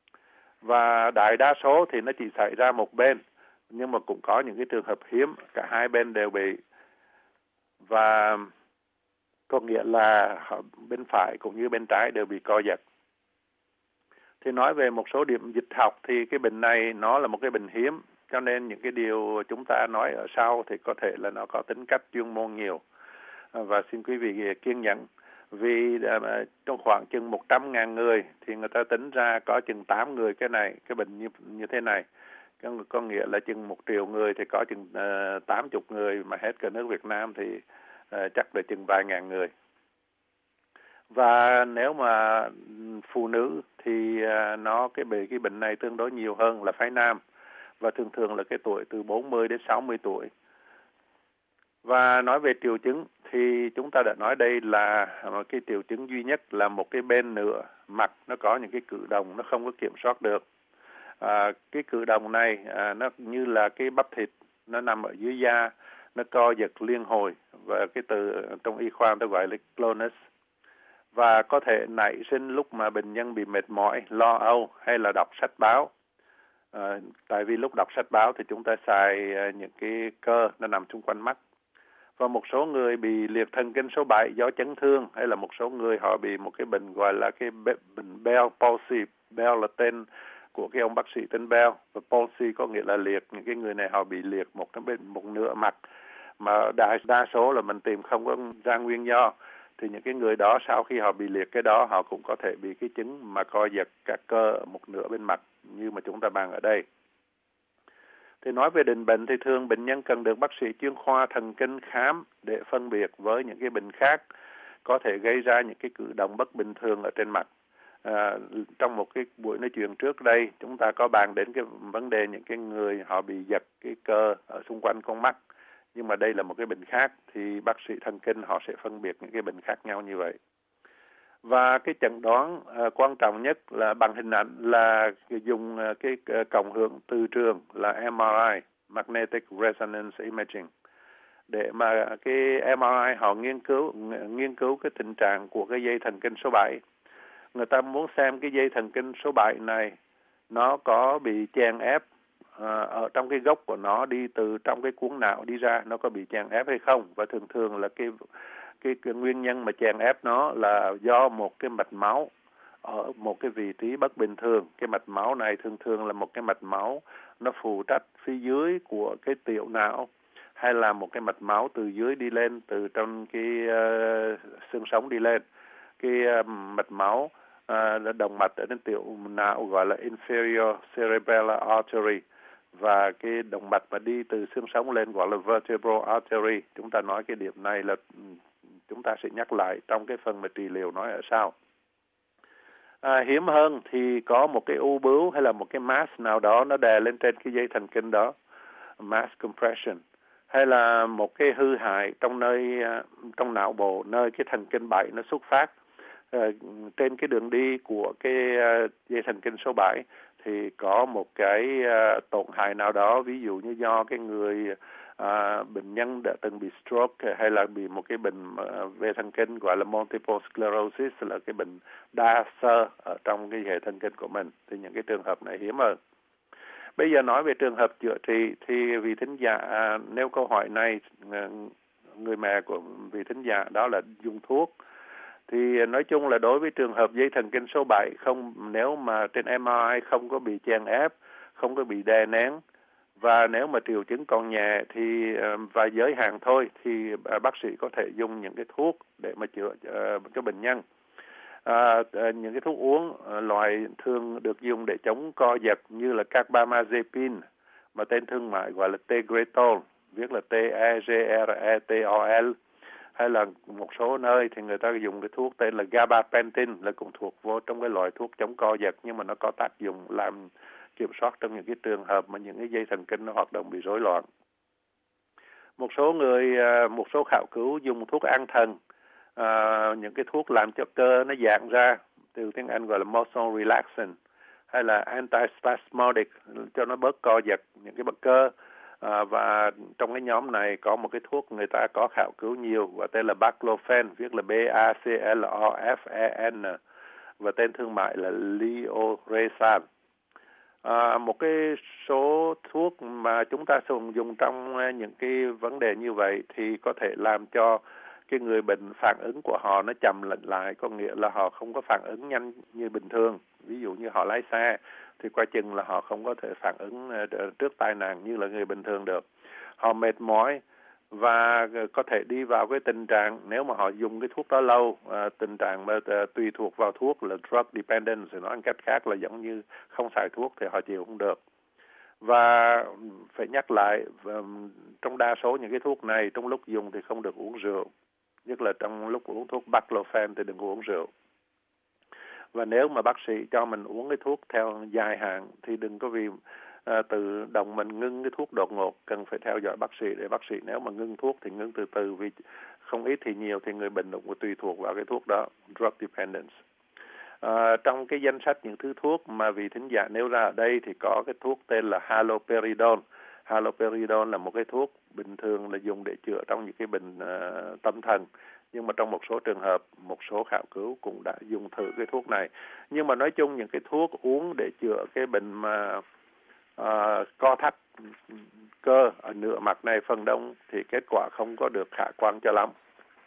Và đại đa số thì nó chỉ xảy ra một bên, nhưng mà cũng có những cái trường hợp hiếm cả hai bên đều bị. Và có nghĩa là bên phải cũng như bên trái đều bị co giật. Thì nói về một số điểm dịch học thì cái bệnh này nó là một cái bệnh hiếm, cho nên những cái điều chúng ta nói ở sau thì có thể là nó có tính cách chuyên môn nhiều. Và xin quý vị kiên nhẫn, vì trong khoảng chừng một trăm nghìn người thì người ta tính ra có chừng tám người cái này, cái bệnh như, như thế này. có, có nghĩa là chừng một triệu người thì có chừng uh, tám mươi người, mà hết cả nước Việt Nam thì uh, chắc là chừng vài ngàn người. Và nếu mà phụ nữ thì uh, nó cái bị cái bệnh này tương đối nhiều hơn là phái nam, và thường thường là cái tuổi từ bốn mươi đến sáu mươi tuổi. Và nói về triệu chứng thì chúng ta đã nói đây là cái triệu chứng duy nhất là một cái bên nửa mặt nó có những cái cử động nó không có kiểm soát được. À, cái cử động này à, nó như là cái bắp thịt nó nằm ở dưới da, nó co giật liên hồi, và cái từ trong y khoa tôi gọi là clonus, và có thể nảy sinh lúc mà bệnh nhân bị mệt mỏi, lo âu hay là đọc sách báo. À, tại vì lúc đọc sách báo thì chúng ta xài à, những cái cơ nó nằm xung quanh mắt. Và một số người bị liệt thần kinh số bảy do chấn thương, hay là một số người họ bị một cái bệnh gọi là cái bệnh Bell palsy. Bell là tên của cái ông bác sĩ tên Bell, và palsy có nghĩa là liệt. Những cái người này họ bị liệt một cái bệnh một nửa mặt, mà đa đa số là mình tìm không có ra nguyên do. Thì những cái người đó sau khi họ bị liệt cái đó, họ cũng có thể bị cái chứng mà co giật các cơ ở một nửa bên mặt như mà chúng ta bàn ở đây. Thì nói về định bệnh thì thường bệnh nhân cần được bác sĩ chuyên khoa thần kinh khám để phân biệt với những cái bệnh khác có thể gây ra những cái cử động bất bình thường ở trên mặt. À, trong một cái buổi nói chuyện trước đây, chúng ta có bàn đến cái vấn đề những cái người họ bị giật cái cơ ở xung quanh con mắt. Nhưng mà đây là một cái bệnh khác, thì bác sĩ thần kinh họ sẽ phân biệt những cái bệnh khác nhau như vậy. Và cái chẩn đoán uh, quan trọng nhất là bằng hình ảnh là dùng uh, cái uh, cộng hưởng từ trường là em rờ i, Magnetic Resonance Imaging, để mà cái em rờ i họ nghiên cứu nghiên cứu cái tình trạng của cái dây thần kinh số bảy. Người ta muốn xem cái dây thần kinh số bảy này nó có bị chèn ép uh, ở trong cái gốc của nó, đi từ trong cái cuống não đi ra, nó có bị chèn ép hay không. Và thường thường là cái Cái, cái nguyên nhân mà chèn ép nó là do một cái mạch máu ở một cái vị trí bất bình thường. Cái mạch máu này thường thường là một cái mạch máu nó phụ trách phía dưới của cái tiểu não, hay là một cái mạch máu từ dưới đi lên, từ trong cái uh, xương sống đi lên. Cái uh, mạch máu uh, động mạch ở trên tiểu não gọi là inferior cerebellar artery, và cái động mạch mà đi từ xương sống lên gọi là vertebral artery. Chúng ta nói cái điểm này là chúng ta sẽ nhắc lại trong cái phần mà trị liệu nói ở sau. À, hiếm hơn thì có một cái u bướu hay là một cái mass nào đó nó đè lên trên cái dây thần kinh đó, mass compression, hay là một cái hư hại trong nơi trong não bộ nơi cái thần kinh bảy nó xuất phát à, trên cái đường đi của cái uh, dây thần kinh số bảy thì có một cái uh, tổn hại nào đó, ví dụ như do cái người À, bệnh nhân đã từng bị stroke hay là bị một cái bệnh uh, về thần kinh gọi là multiple sclerosis, là cái bệnh đa xơ ở trong cái hệ thần kinh của mình, thì những cái trường hợp này hiếm hơn. Bây giờ nói về trường hợp chữa trị thì vị thính giả à, nêu câu hỏi này, người mẹ của vị thính giả đó là dùng thuốc. Thì nói chung là đối với trường hợp dây thần kinh số bảy, không nếu mà trên em rờ i không có bị chèn ép, không có bị đè nén, và nếu mà triệu chứng còn nhẹ thì và giới hạn thôi, thì bác sĩ có thể dùng những cái thuốc để mà chữa uh, cho bệnh nhân. À, những cái thuốc uống uh, loại thường được dùng để chống co giật như là carbamazepine, mà tên thương mại gọi là Tegretol, viết là T E G R E T O L, hay là một số nơi thì người ta dùng cái thuốc tên là gabapentin, là cũng thuộc vô trong cái loại thuốc chống co giật, nhưng mà nó có tác dụng làm kiểm soát trong những cái trường hợp mà những cái dây thần kinh nó hoạt động bị rối loạn. Một số người, một số khảo cứu dùng thuốc an thần, à, những cái thuốc làm cho cơ nó giãn ra, từ tiếng Anh gọi là muscle relaxant, hay là antispasmodic cho nó bớt co giật những cái bắp cơ. À, và trong cái nhóm này có một cái thuốc người ta có khảo cứu nhiều và tên là baclofen, viết là B A C L O F E N, và tên thương mại là Lioresal. À, một cái số thuốc mà chúng ta dùng dùng trong những cái vấn đề như vậy thì có thể làm cho cái người bệnh phản ứng của họ nó chậm lại, có nghĩa là họ không có phản ứng nhanh như bình thường. Ví dụ như họ lái xe thì qua chừng là họ không có thể phản ứng trước tai nạn như là người bình thường được. Họ mệt mỏi và có thể đi vào cái tình trạng, nếu mà họ dùng cái thuốc đó lâu, à, tình trạng mà à, tùy thuộc vào thuốc là drug dependence, nói cách khác là giống như không xài thuốc thì họ chịu không được. Và phải nhắc lại, trong đa số những cái thuốc này trong lúc dùng thì không được uống rượu, nhất là trong lúc uống thuốc baclofen thì đừng có uống rượu. Và nếu mà bác sĩ cho mình uống cái thuốc theo dài hạn thì đừng có vì à, tự động mình ngưng cái thuốc đột ngột, cần phải theo dõi bác sĩ để bác sĩ nếu mà ngưng thuốc thì ngưng từ từ, vì không ít thì nhiều thì người bệnh cũng tùy thuộc vào cái thuốc đó, drug dependence. À, trong cái danh sách những thứ thuốc mà vị thính giả nêu ra ở đây thì có cái thuốc tên là haloperidol. Haloperidol là một cái thuốc bình thường là dùng để chữa trong những cái bệnh uh, tâm thần. Nhưng mà trong một số trường hợp, một số khảo cứu cũng đã dùng thử cái thuốc này. Nhưng mà nói chung những cái thuốc uống để chữa cái bệnh mà uh, co thắt cơ ở nửa mặt này phần đông thì kết quả không có được khả quan cho lắm.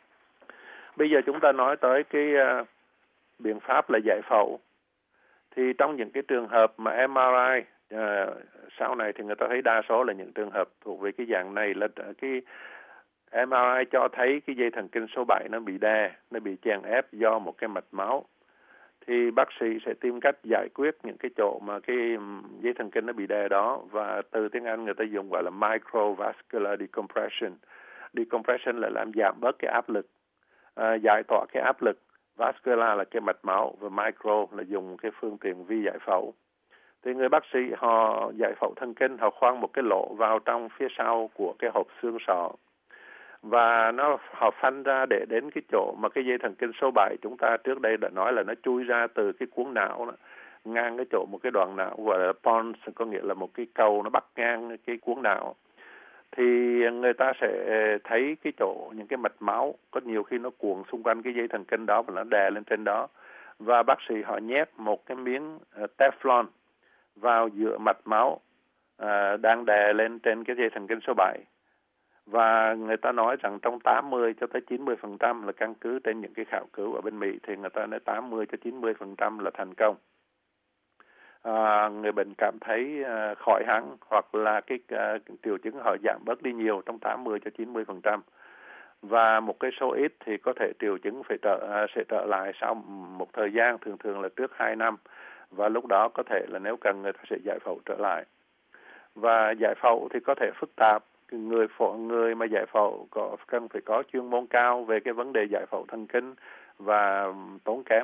Bây giờ chúng ta nói tới cái uh, biện pháp là giải phẫu. Thì trong những cái trường hợp mà em rờ i, uh, sau này thì người ta thấy đa số là những trường hợp thuộc về cái dạng này là cái em rờ i cho thấy cái dây thần kinh số bảy nó bị đè, nó bị chèn ép do một cái mạch máu. Thì bác sĩ sẽ tìm cách giải quyết những cái chỗ mà cái dây thần kinh nó bị đè đó, và từ tiếng Anh người ta dùng gọi là microvascular decompression. Decompression là làm giảm bớt cái áp lực, à, giải tỏa cái áp lực. Vascular là cái mạch máu và micro là dùng cái phương tiện vi giải phẫu. Thì người bác sĩ họ giải phẫu thần kinh, họ khoan một cái lỗ vào trong phía sau của cái hộp xương sọ. Và nó họ phanh ra để đến cái chỗ mà cái dây thần kinh số bảy chúng ta trước đây đã nói là nó chui ra từ cái cuống não đó, ngang cái chỗ một cái đoạn não gọi là pons, có nghĩa là một cái cầu nó bắc ngang cái cuống não. Thì người ta sẽ thấy cái chỗ những cái mạch máu có nhiều khi nó cuộn xung quanh cái dây thần kinh đó và nó đè lên trên đó. Và bác sĩ họ nhét một cái miếng uh, Teflon vào giữa mạch máu uh, đang đè lên trên cái dây thần kinh số bảy. Và người ta nói rằng trong tám mươi cho tới chín mươi phần trăm là căn cứ trên những cái khảo cứu ở bên Mỹ thì người ta nói tám mươi cho chín mươi phần trăm là thành công. À, người bệnh cảm thấy uh, khỏi hẳn hoặc là cái uh, triệu chứng họ giảm bớt đi nhiều trong tám mươi cho chín mươi phần trăm. Và một cái số ít thì có thể triệu chứng phải trở, uh, sẽ trở lại sau một thời gian, thường thường là trước hai năm. Và lúc đó có thể là nếu cần người ta sẽ giải phẫu trở lại. Và giải phẫu thì có thể phức tạp. Người phẫu người mà giải phẫu có cần phải có chuyên môn cao về cái vấn đề giải phẫu thần kinh và tốn kém.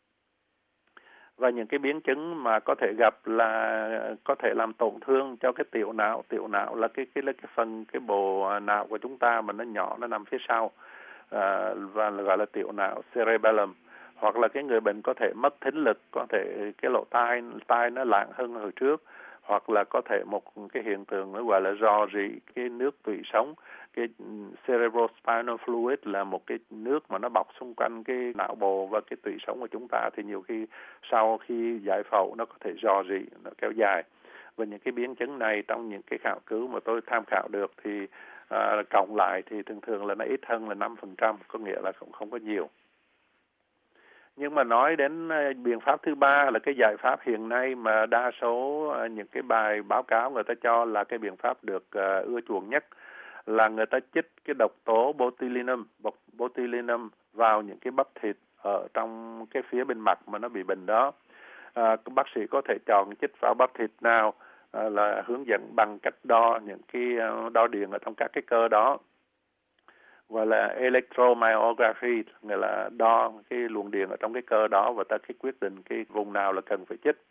Và những cái biến chứng mà có thể gặp là có thể làm tổn thương cho cái tiểu não. Tiểu não là cái cái là cái phần cái bộ não của chúng ta mà nó nhỏ, nó nằm phía sau, à, và gọi là tiểu não cerebellum. Hoặc là cái người bệnh có thể mất thính lực, có thể cái lỗ tai tai nó lạng hơn hồi trước, hoặc là có thể một cái hiện tượng nó gọi là rò rỉ cái nước tủy sống. Cái cerebrospinal fluid là một cái nước mà nó bọc xung quanh cái não bộ và cái tủy sống của chúng ta, thì nhiều khi sau khi giải phẫu nó có thể rò rỉ, nó kéo dài. Và những cái biến chứng này trong những cái khảo cứu mà tôi tham khảo được thì à, cộng lại thì thường thường là nó ít hơn là năm phần trăm, có nghĩa là cũng không có nhiều. Nhưng mà nói đến biện pháp thứ ba là cái giải pháp hiện nay mà đa số những cái bài báo cáo người ta cho là cái biện pháp được uh, ưa chuộng nhất, là người ta chích cái độc tố botulinum, botulinum vào những cái bắp thịt ở trong cái phía bên mặt mà nó bị bệnh đó. À, bác sĩ có thể chọn chích vào bắp thịt nào à, là hướng dẫn bằng cách đo những cái đo điện ở trong các cái cơ đó, gọi là electromyography, nghĩa là đo cái luồng điện ở trong cái cơ đó và ta cái quyết định cái vùng nào là cần phải chích.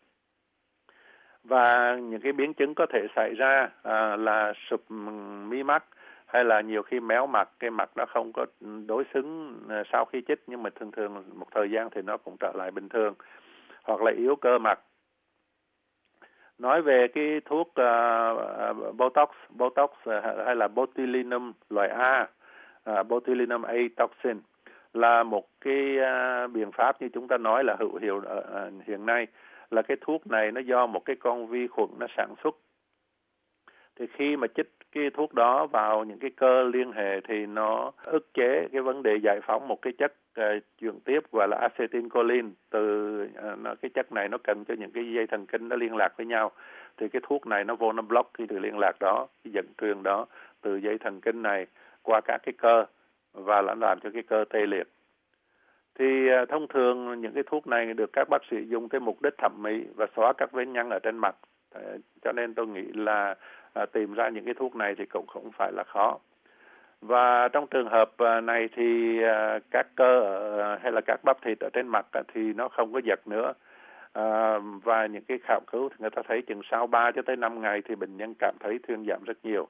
Và những cái biến chứng có thể xảy ra à, là sụp mí mắt, hay là nhiều khi méo mặt, cái mặt nó không có đối xứng sau khi chích, nhưng mà thường thường một thời gian thì nó cũng trở lại bình thường, hoặc là yếu cơ mặt. Nói về cái thuốc uh, Botox, Botox uh, hay là botulinum loại A, uh, botulinum A toxin là một cái uh, biện pháp như chúng ta nói là hữu hiệu uh, hiện nay. Là cái thuốc này nó do một cái con vi khuẩn nó sản xuất. Thì khi mà chích cái thuốc đó vào những cái cơ liên hệ thì nó ức chế cái vấn đề giải phóng một cái chất uh, chuyển tiếp gọi là acetylcholine. Từ uh, nó, cái chất này nó cần cho những cái dây thần kinh nó liên lạc với nhau. Thì cái thuốc này nó vô nó block cái sự liên lạc đó, cái dẫn truyền đó từ dây thần kinh này qua các cái cơ và nó làm cho cái cơ tê liệt. Thì uh, thông thường những cái thuốc này được các bác sĩ dùng tới mục đích thẩm mỹ và xóa các vết nhăn ở trên mặt. Uh, cho nên tôi nghĩ là uh, tìm ra những cái thuốc này thì cũng không phải là khó. Và trong trường hợp uh, này thì uh, các cơ uh, hay là các bắp thịt ở trên mặt uh, thì nó không có giật nữa. À, và những cái khảo cứu thì người ta thấy chừng sau ba cho tới năm ngày thì bệnh nhân cảm thấy thuyên giảm rất nhiều.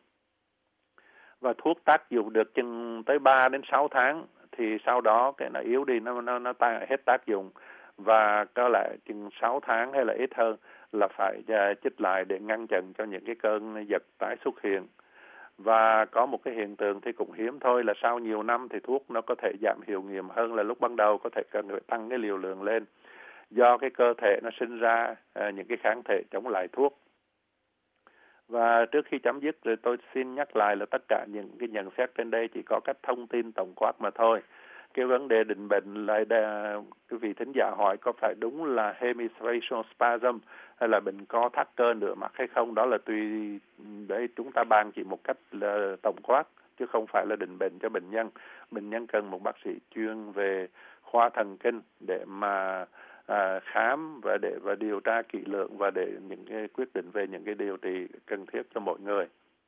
Và thuốc tác dụng được chừng tới ba đến sáu tháng thì sau đó cái nó yếu đi, nó nó nó ta hết tác dụng, và có lại chừng sáu tháng hay là ít hơn là phải uh, chích lại để ngăn chặn cho những cái cơn giật tái xuất hiện. Và có một cái hiện tượng thì cũng hiếm thôi là sau nhiều năm thì thuốc nó có thể giảm hiệu nghiệm hơn là lúc ban đầu, có thể cần phải tăng cái liều lượng lên, do cái cơ thể nó sinh ra à, những cái kháng thể chống lại thuốc. Và trước khi chấm dứt rồi tôi xin nhắc lại là tất cả những cái nhận xét trên đây chỉ có các thông tin tổng quát mà thôi. Cái vấn đề định bệnh lại đà, cái vị thính giả hỏi có phải đúng là hemifacial spasm hay là bệnh co thắt cơ nửa mặt hay không, đó là tùy, đấy chúng ta bàn chỉ một cách là tổng quát chứ không phải là định bệnh cho bệnh nhân. Bệnh nhân cần một bác sĩ chuyên về khoa thần kinh để mà À, khám và để và điều tra kỹ lưỡng và để những cái quyết định về những cái điều trị cần thiết cho mỗi người.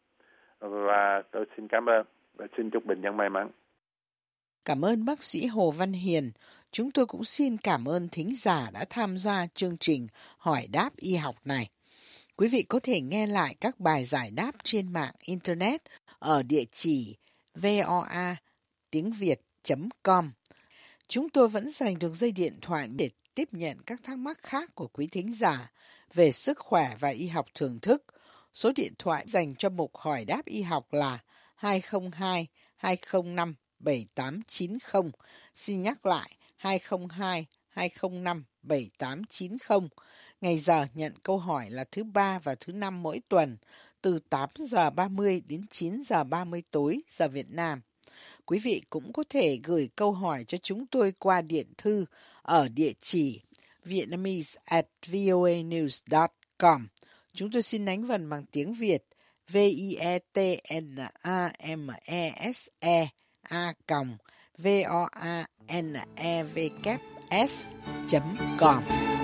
Và tôi xin cảm ơn và xin chúc bệnh nhân may mắn. Cảm ơn bác sĩ Hồ Văn Hiền. Chúng tôi cũng xin cảm ơn thính giả đã tham gia chương trình Hỏi đáp y học này. Quý vị có thể nghe lại các bài giải đáp trên mạng Internet ở địa chỉ voa tiếng việt chấm com. Chúng tôi vẫn dành được dây điện thoại để tiếp nhận các thắc mắc khác của quý thính giả về sức khỏe và y học thưởng thức. Số điện thoại dành cho mục Hỏi đáp y học là hai không hai hai không năm bảy tám chín không. Xin nhắc lại hai không hai hai không năm bảy tám chín không. Ngày giờ nhận câu hỏi là thứ ba và thứ năm mỗi tuần từ tám giờ ba mươi đến chín giờ ba mươi tối giờ Việt Nam. Quý vị cũng có thể gửi câu hỏi cho chúng tôi qua điện thư ở địa chỉ vietnamese at voanews dot com. Chúng tôi xin đánh vần bằng tiếng Việt v i e t n a m e s e a v o a n e v s chấm com.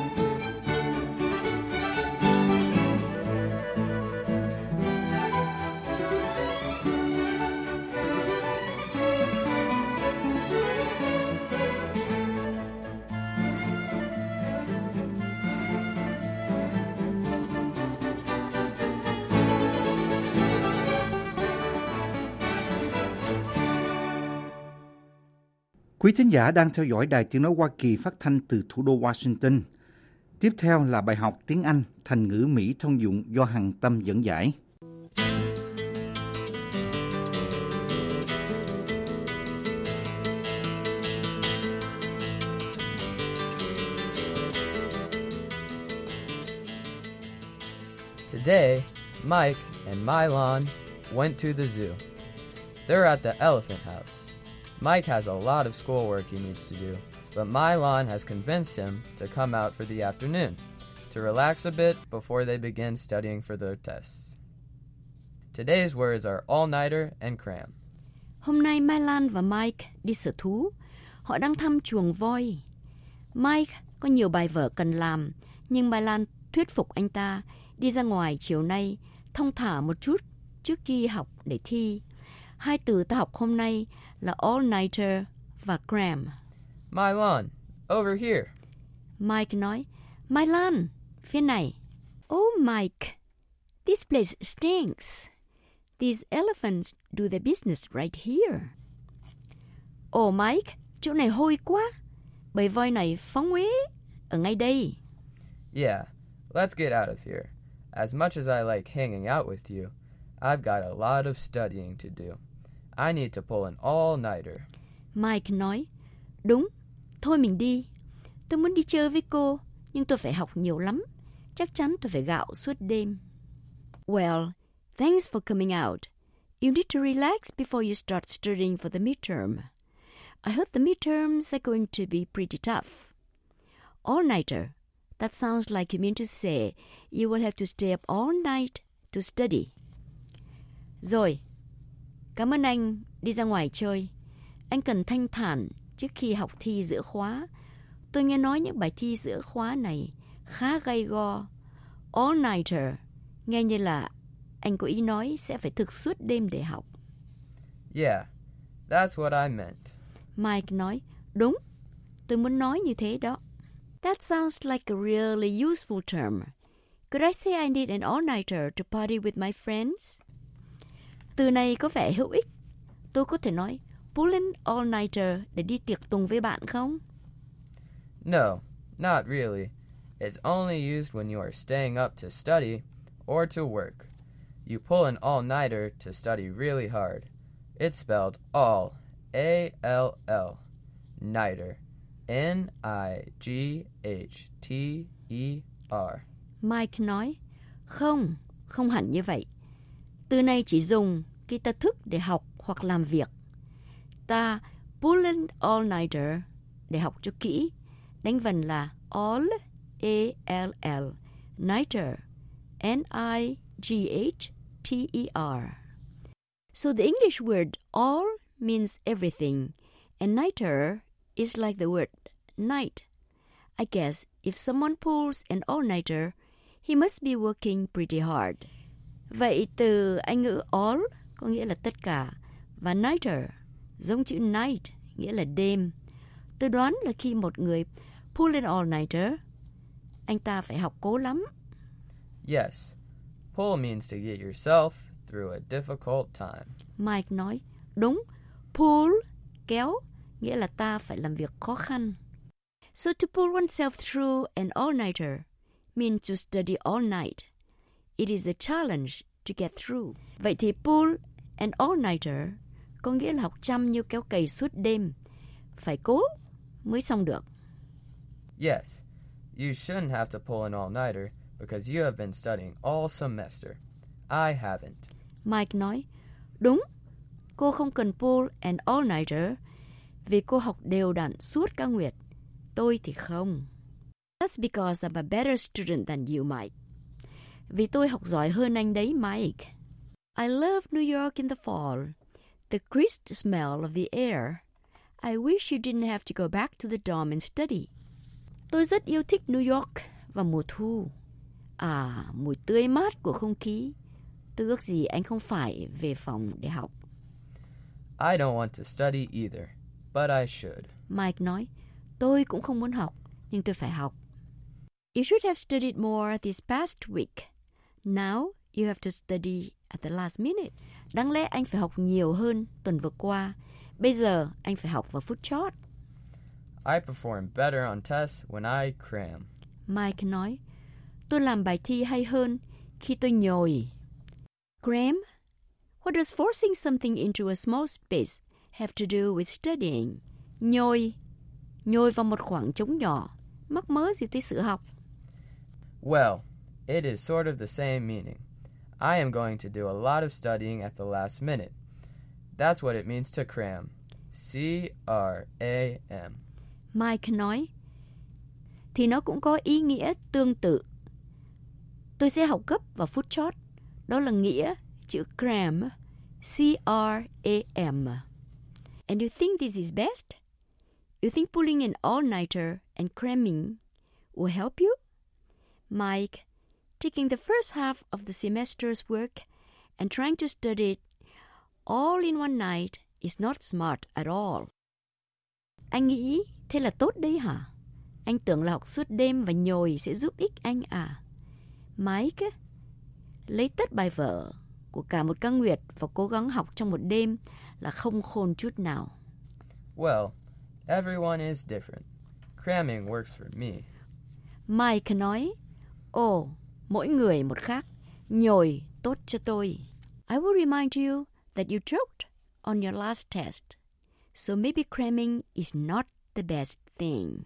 Quý thính giả đang theo dõi Đài Tiếng nói Hoa Kỳ phát thanh từ thủ đô Washington. Tiếp theo là bài học tiếng Anh thành ngữ Mỹ thông dụng do Hằng Tâm dẫn giải. Today, Mike and Mylon went to the zoo. They're at the elephant house. Mike has a lot of schoolwork he needs to do, but Mylon has convinced him to come out for the afternoon, to relax a bit before they begin studying for their tests. Today's words are all-nighter and cram. Hôm nay Mylon và Mike đi sở thú. Họ đang thăm chuồng voi. Mike có nhiều bài vở cần làm, nhưng Mylon thuyết phục anh ta đi ra ngoài chiều nay, thong thả một chút trước khi học để thi. Hai từ ta học hôm nay là all-nighter và cram. Mylon, over here. Mike nói, Mylon, phía này. Oh, Mike, this place stinks. These elephants do their business right here. Oh, Mike, chỗ này hôi quá. Bầy voi này phóng uế ở ngay đây. Yeah, let's get out of here. As much as I like hanging out with you, I've got a lot of studying to do. I need to pull an all-nighter. Mike nói, đúng, thôi mình đi. Tôi muốn đi chơi với cô, nhưng tôi phải học nhiều lắm. Chắc chắn tôi phải gạo suốt đêm. Well, thanks for coming out. You need to relax before you start studying for the midterm. I heard the midterms are going to be pretty tough. All-nighter. That sounds like you mean to say you will have to stay up all night to study. Rồi, cảm ơn anh đi ra ngoài chơi. Anh cần thanh thản trước khi học thi giữa khóa. Tôi nghe nói những bài thi giữa khóa này khá gay go. All-nighter, nghe như là anh có ý nói sẽ phải thức suốt đêm để học. Yeah, that's what I meant. Mike nói, đúng, tôi muốn nói như thế đó. That sounds like a really useful term. Could I say I need an all-nighter to party with my friends? Từ này có vẻ hữu ích. Tôi có thể nói, pull an all-nighter để đi tiệc tùng với bạn không? No, not really. It's only used when you are staying up to study or to work. You pull an all-nighter to study really hard. It's spelled all, A L L, nighter, N I G H T E R. Mike nói, không, không hẳn như vậy. Từ này chỉ dùng khi ta thức để học hoặc làm việc. Ta pull an all-nighter để học cho kỹ. Đánh vần là all, A L L, nighter, N I G H T E R. So the English word all means everything, and nighter is like the word night. I guess if someone pulls an all-nighter, he must be working pretty hard. Vậy từ Anh ngữ all có nghĩa là tất cả, và nighter giống chữ night nghĩa là đêm. Tôi đoán là khi một người pull an all-nighter, anh ta phải học cố lắm. Yes, pull means to get yourself through a difficult time. Mike nói, đúng, pull, kéo, nghĩa là ta phải làm việc khó khăn. So to pull oneself through an all-nighter means to study all night. It is a challenge to get through. Vậy thì pull an all-nighter có nghĩa là học chăm như kéo cày suốt đêm. Phải cố mới xong được. Yes, you shouldn't have to pull an all-nighter because you have been studying all semester. I haven't. Mike nói, đúng, cô không cần pull an all-nighter vì cô học đều đặn suốt cả nguyệt. Tôi thì không. That's because I'm a better student than you, Mike. Vì tôi học giỏi hơn anh đấy, Mike. I love New York in the fall. The crisp smell of the air. I wish you didn't have to go back to the dorm and study. Tôi rất yêu thích New York vào mùa thu. À, mùi tươi mát của không khí. Tôi ước gì anh không phải về phòng để học. I don't want to study either, but I should. Mike nói, tôi cũng không muốn học, nhưng tôi phải học. You should have studied more this past week. Now you have to study at the last minute. Đáng lẽ anh phải học nhiều hơn tuần vừa qua. Bây giờ anh phải học vào phút chót. I perform better on tests when I cram. Mike nói, tôi làm bài thi hay hơn khi tôi nhồi. Cram? What does forcing something into a small space have to do with studying? Nhồi. Nhồi vào một khoảng trống nhỏ. Mắc mớ gì tới sự học? Well, it is sort of the same meaning. I am going to do a lot of studying at the last minute. That's what it means to cram. C R A M. Mike nói, thì nó cũng có ý nghĩa tương tự. Tôi sẽ học gấp vào phút chót. Đó là nghĩa chữ cram, C R A M. And you think this is best? You think pulling an all-nighter and cramming will help you? Mike, taking the first half of the semester's work and trying to study it all in one night is not smart at all. Anh nghĩ thế là tốt đấy hả? Anh tưởng là học suốt đêm và nhồi sẽ giúp ích anh à? Mike, lấy tất bài vở của cả một ca nguyệt và cố gắng học trong một đêm là không khôn chút nào. Well, everyone is different. Cramming works for me. Mike nói, ồ, mỗi người một khác. Nhồi tốt cho tôi. I will remind you that you choked on your last test. So maybe cramming is not the best thing.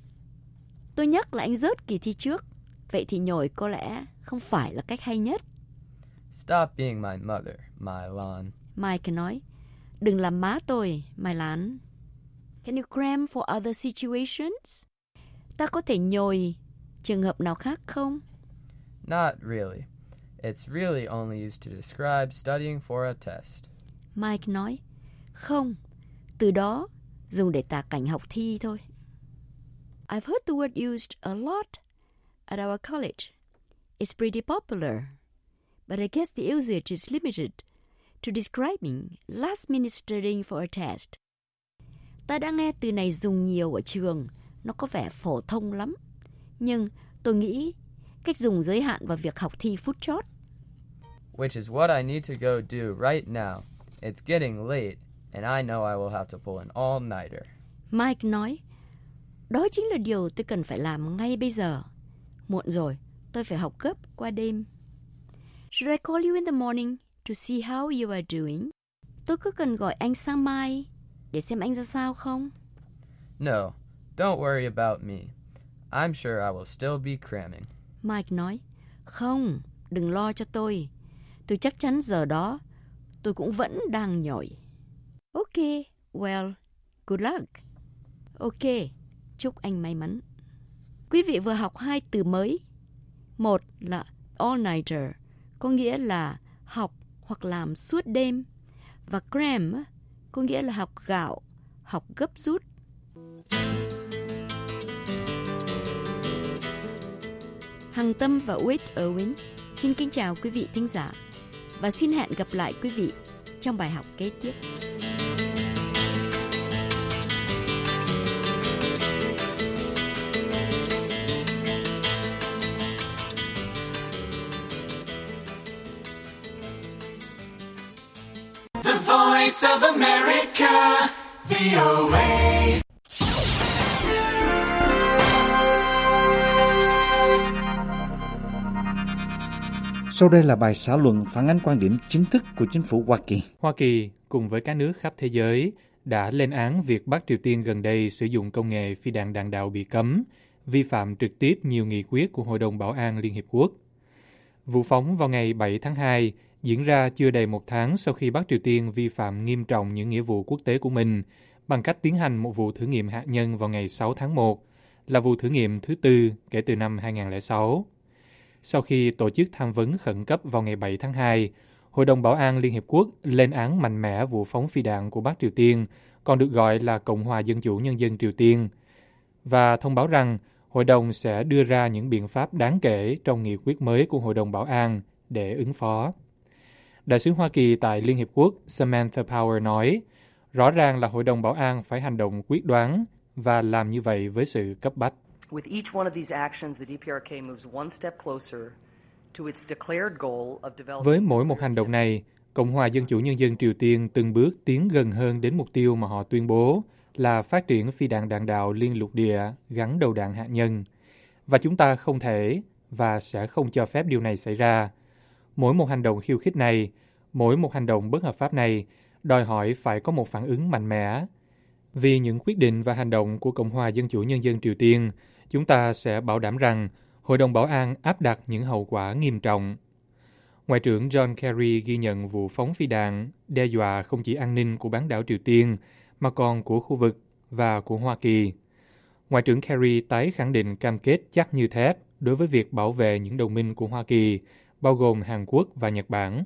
Tôi nhắc là anh rớt kỳ thi trước. Vậy thì nhồi có lẽ không phải là cách hay nhất. Stop being my mother, Mylan. Mike nói, đừng làm má tôi, Mylan. Can you cram for other situations? Ta có thể nhồi trường hợp nào khác không? Not really. It's really only used to describe studying for a test. Mike nói, không, từ đó dùng để tả cảnh học thi thôi. I've heard the word used a lot at our college. It's pretty popular, but I guess the usage is limited to describing last-minute studying for a test. Ta đã nghe từ này dùng nhiều ở trường, nó có vẻ phổ thông lắm. Nhưng tôi nghĩ cách dùng giới hạn vào việc học thi phút chót. Which is what I need to go do right now. It's getting late, and I know I will have to pull an all-nighter. Mike nói, đó chính là điều tôi cần phải làm ngay bây giờ. Muộn rồi, tôi phải học gấp qua đêm. Should I call you in the morning to see how you are doing? Tôi có cần gọi anh sáng mai để xem anh ra sao không? No, don't worry about me. I'm sure I will still be cramming. Mike nói, không, đừng lo cho tôi. Tôi chắc chắn giờ đó tôi cũng vẫn đang nhồi. Ok, well, good luck. Ok, chúc anh may mắn. Quý vị vừa học hai từ mới. Một là all-nighter, có nghĩa là học hoặc làm suốt đêm. Và cram có nghĩa là học gạo, học gấp rút. Hằng Tâm và Wade Irwin xin kính chào quý vị thính giả và xin hẹn gặp lại quý vị trong bài học kế tiếp. The Voice of America, vê o a. Sau đây là bài xã luận phản ánh quan điểm chính thức của chính phủ Hoa Kỳ. Hoa Kỳ cùng với các nước khắp thế giới đã lên án việc Bắc Triều Tiên gần đây sử dụng công nghệ phi đạn đạn đạo bị cấm, vi phạm trực tiếp nhiều nghị quyết của Hội đồng Bảo an Liên Hiệp Quốc. Vụ phóng vào ngày bảy tháng hai diễn ra chưa đầy một tháng sau khi Bắc Triều Tiên vi phạm nghiêm trọng những nghĩa vụ quốc tế của mình bằng cách tiến hành một vụ thử nghiệm hạt nhân vào ngày sáu tháng một, là vụ thử nghiệm thứ tư kể từ năm hai nghìn không trăm lẻ sáu. Sau khi tổ chức tham vấn khẩn cấp vào ngày bảy tháng hai, Hội đồng Bảo an Liên Hiệp Quốc lên án mạnh mẽ vụ phóng phi đạn của Bắc Triều Tiên, còn được gọi là Cộng hòa Dân chủ Nhân dân Triều Tiên, và thông báo rằng Hội đồng sẽ đưa ra những biện pháp đáng kể trong nghị quyết mới của Hội đồng Bảo an để ứng phó. Đại sứ Hoa Kỳ tại Liên Hiệp Quốc Samantha Power nói, rõ ràng là Hội đồng Bảo an phải hành động quyết đoán và làm như vậy với sự cấp bách. With each one of these actions, the đê pê rờ ca moves one step closer to its declared goal of developing. Với mỗi một hành động này, Cộng hòa Dân chủ Nhân dân Triều Tiên từng bước tiến gần hơn đến mục tiêu mà họ tuyên bố là phát triển phi đạn đạn đạo liên lục địa gắn đầu đạn hạt nhân. Và chúng ta không thể và sẽ không cho phép điều này xảy ra. Mỗi một hành động khiêu khích này, mỗi một hành động bất hợp pháp này đòi hỏi phải có một phản ứng mạnh mẽ. Vì những quyết định và hành động của Cộng hòa Dân chủ Nhân dân Triều Tiên, chúng ta sẽ bảo đảm rằng Hội đồng Bảo an áp đặt những hậu quả nghiêm trọng. Ngoại trưởng John Kerry ghi nhận vụ phóng phi đạn đe dọa không chỉ an ninh của bán đảo Triều Tiên, mà còn của khu vực và của Hoa Kỳ. Ngoại trưởng Kerry tái khẳng định cam kết chắc như thép đối với việc bảo vệ những đồng minh của Hoa Kỳ, bao gồm Hàn Quốc và Nhật Bản.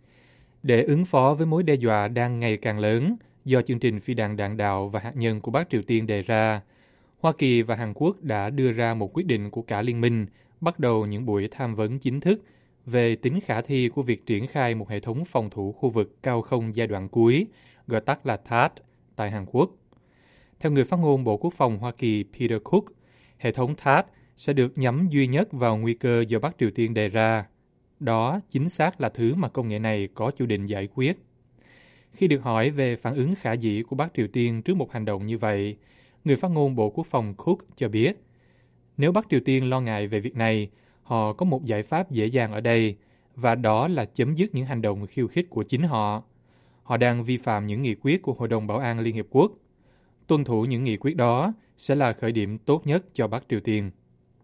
Để ứng phó với mối đe dọa đang ngày càng lớn do chương trình phi đạn đạn đạo và hạt nhân của Bắc Triều Tiên đề ra, Hoa Kỳ và Hàn Quốc đã đưa ra một quyết định của cả liên minh bắt đầu những buổi tham vấn chính thức về tính khả thi của việc triển khai một hệ thống phòng thủ khu vực cao không giai đoạn cuối, gọi tắt là thát, tại Hàn Quốc. Theo người phát ngôn Bộ Quốc phòng Hoa Kỳ Peter Cook, hệ thống thát sẽ được nhắm duy nhất vào nguy cơ do Bắc Triều Tiên đề ra. Đó chính xác là thứ mà công nghệ này có chủ định giải quyết. Khi được hỏi về phản ứng khả dĩ của Bắc Triều Tiên trước một hành động như vậy, người phát ngôn Bộ Quốc phòng Cook cho biết, nếu Bắc Triều Tiên lo ngại về việc này, họ có một giải pháp dễ dàng ở đây, và đó là chấm dứt những hành động khiêu khích của chính họ. Họ đang vi phạm những nghị quyết của Hội đồng Bảo an Liên Hiệp Quốc. Tuân thủ những nghị quyết đó sẽ là khởi điểm tốt nhất cho Bắc Triều Tiên.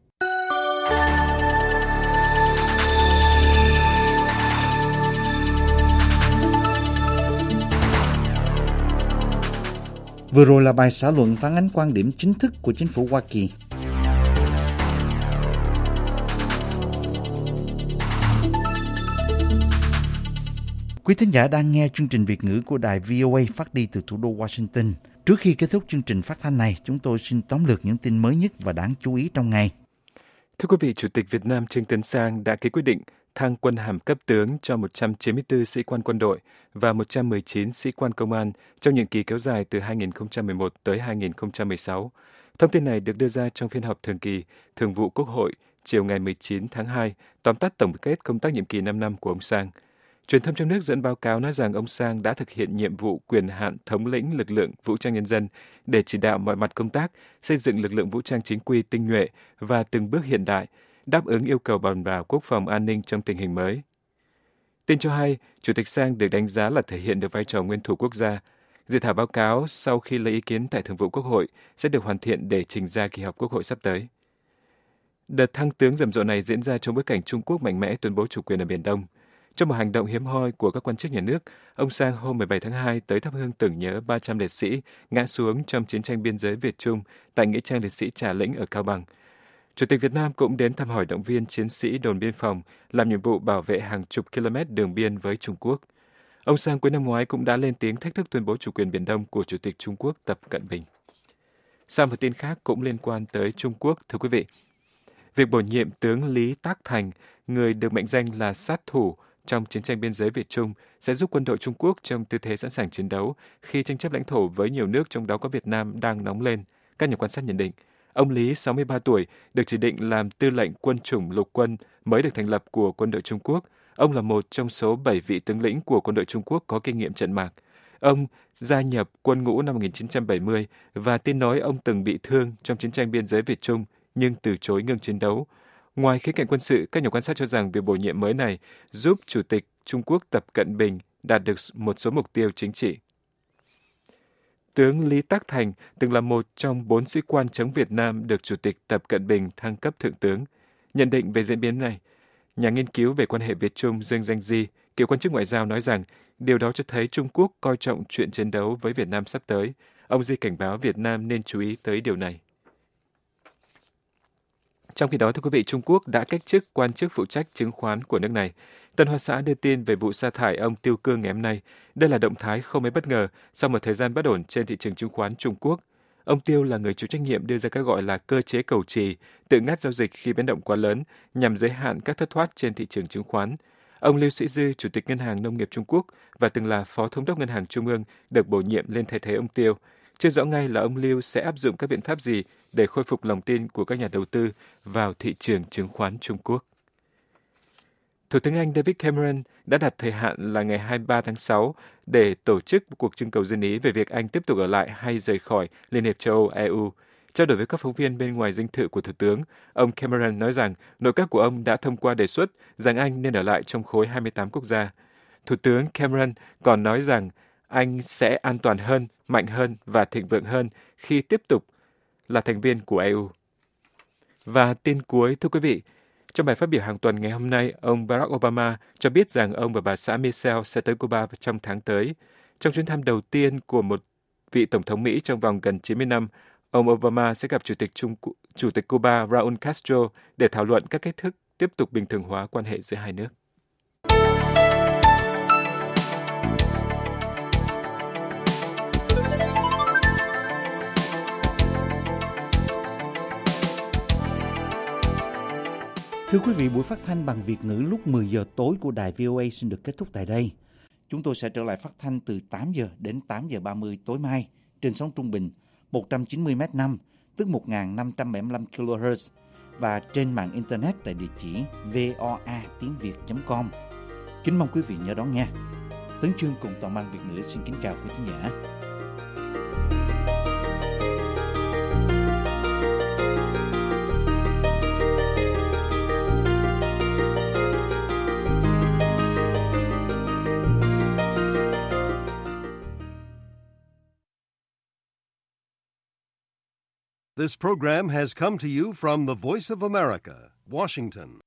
Vừa rồi là bài xã luận phản ánh quan điểm chính thức của chính phủ Hoa Kỳ. Quý thính giả đang nghe chương trình Việt ngữ của đài vê o a phát đi từ thủ đô Washington. Trước khi kết thúc chương trình phát thanh này, chúng tôi xin tóm lược những tin mới nhất và đáng chú ý trong ngày. Thưa quý vị, Chủ tịch Việt Nam Trương Tấn Sang đã ký quyết định thăng quân hàm cấp tướng cho một trăm chín mươi tư sĩ quan quân đội và một trăm mười chín sĩ quan công an trong nhiệm kỳ kéo dài từ hai nghìn không trăm mười một tới hai nghìn không trăm mười sáu. Thông tin này được đưa ra trong phiên họp thường kỳ Thường vụ Quốc hội chiều ngày mười chín tháng hai, tóm tắt tổng kết công tác nhiệm kỳ năm năm của ông Sang. Truyền thông trong nước dẫn báo cáo nói rằng ông Sang đã thực hiện nhiệm vụ quyền hạn thống lĩnh lực lượng vũ trang nhân dân để chỉ đạo mọi mặt công tác, xây dựng lực lượng vũ trang chính quy tinh nhuệ và từng bước hiện đại, đáp ứng yêu cầu bảo đảm quốc phòng an ninh trong tình hình mới. Tin cho hay, Chủ tịch Sang được đánh giá là thể hiện được vai trò nguyên thủ quốc gia. Dự thảo báo cáo sau khi lấy ý kiến tại Thường vụ Quốc hội sẽ được hoàn thiện để trình ra kỳ họp Quốc hội sắp tới. Đợt thăng tướng rầm rộ này diễn ra trong bối cảnh Trung Quốc mạnh mẽ tuyên bố chủ quyền ở Biển Đông. Trong một hành động hiếm hoi của các quan chức nhà nước, ông Sang hôm mười bảy tháng hai tới thắp hương tưởng nhớ ba trăm liệt sĩ ngã xuống trong chiến tranh biên giới Việt-Trung tại nghĩa trang liệt sĩ Trà Lĩnh ở Cao Bằng. Chủ tịch Việt Nam cũng đến thăm hỏi động viên chiến sĩ đồn biên phòng làm nhiệm vụ bảo vệ hàng chục km đường biên với Trung Quốc. Ông Sang cuối năm ngoái cũng đã lên tiếng thách thức tuyên bố chủ quyền Biển Đông của Chủ tịch Trung Quốc Tập Cận Bình. Sang một tin khác cũng liên quan tới Trung Quốc, thưa quý vị. Việc bổ nhiệm tướng Lý Tác Thành, người được mệnh danh là sát thủ trong chiến tranh biên giới Việt-Trung, sẽ giúp quân đội Trung Quốc trong tư thế sẵn sàng chiến đấu khi tranh chấp lãnh thổ với nhiều nước trong đó có Việt Nam đang nóng lên. Các nhà quan sát nhận định, ông Lý, sáu mươi ba tuổi, được chỉ định làm tư lệnh quân chủng lục quân mới được thành lập của quân đội Trung Quốc. Ông là một trong số bảy vị tướng lĩnh của quân đội Trung Quốc có kinh nghiệm trận mạc. Ông gia nhập quân ngũ năm một nghìn chín trăm bảy mươi và tin nói ông từng bị thương trong chiến tranh biên giới Việt-Trung nhưng từ chối ngưng chiến đấu. Ngoài khía cạnh quân sự, các nhà quan sát cho rằng việc bổ nhiệm mới này giúp Chủ tịch Trung Quốc Tập Cận Bình đạt được một số mục tiêu chính trị. Tướng Lý Tác Thành từng là một trong bốn sĩ quan chống Việt Nam được Chủ tịch Tập Cận Bình thăng cấp thượng tướng. Nhận định về diễn biến này, nhà nghiên cứu về quan hệ Việt-Trung Dương Danh Di, cựu quan chức ngoại giao nói rằng điều đó cho thấy Trung Quốc coi trọng chuyện chiến đấu với Việt Nam sắp tới. Ông Di cảnh báo Việt Nam nên chú ý tới điều này. Trong khi đó, thưa quý vị, Trung Quốc đã cách chức quan chức phụ trách chứng khoán của nước này. Tân Hoa Xã đưa tin về vụ sa thải ông Tiêu Cương ngày hôm nay. Đây là động thái không mấy bất ngờ sau một thời gian bất ổn trên thị trường chứng khoán Trung Quốc. Ông Tiêu là người chịu trách nhiệm đưa ra cái gọi là cơ chế cầu trì, tự ngắt giao dịch khi biến động quá lớn nhằm giới hạn các thất thoát trên thị trường chứng khoán. Ông Lưu Sĩ Dư, Chủ tịch Ngân hàng Nông nghiệp Trung Quốc và từng là Phó Thống đốc Ngân hàng Trung ương, được bổ nhiệm lên thay thế ông Tiêu. Chưa rõ ngay là ông Lưu sẽ áp dụng các biện pháp gì để khôi phục lòng tin của các nhà đầu tư vào thị trường chứng khoán Trung Quốc. Thủ tướng Anh David Cameron đã đặt thời hạn là ngày hai mươi ba tháng sáu để tổ chức cuộc trưng cầu dân ý về việc Anh tiếp tục ở lại hay rời khỏi Liên hiệp châu Âu E U. Trao đổi với các phóng viên bên ngoài dinh thự của Thủ tướng, ông Cameron nói rằng nội các của ông đã thông qua đề xuất rằng Anh nên ở lại trong khối hai mươi tám quốc gia. Thủ tướng Cameron còn nói rằng Anh sẽ an toàn hơn, mạnh hơn và thịnh vượng hơn khi tiếp tục là thành viên của E U. Và tin cuối, thưa quý vị, trong bài phát biểu hàng tuần ngày hôm nay, ông Barack Obama cho biết rằng ông và bà xã Michelle sẽ tới Cuba trong tháng tới. Trong chuyến thăm đầu tiên của một vị Tổng thống Mỹ trong vòng gần chín mươi năm, ông Obama sẽ gặp Chủ tịch, Trung, Chủ tịch Cuba Raúl Castro để thảo luận các cách thức tiếp tục bình thường hóa quan hệ giữa hai nước. Thưa quý vị, buổi phát thanh bằng Việt ngữ lúc mười giờ tối của đài vê o a xin được kết thúc tại đây. Chúng tôi sẽ trở lại phát thanh từ tám giờ đến tám giờ ba mươi tối mai trên sóng trung bình một trăm chín mươi mét năm, tức một nghìn năm trăm bảy mươi lăm ki lô héc và trên mạng Internet tại địa chỉ voa tiếng việt chấm com. Kính mong quý vị nhớ đón nghe. Tấn Chương cùng toàn ban Việt ngữ xin kính chào quý khán giả. This program has come to you from the Voice of America, Washington.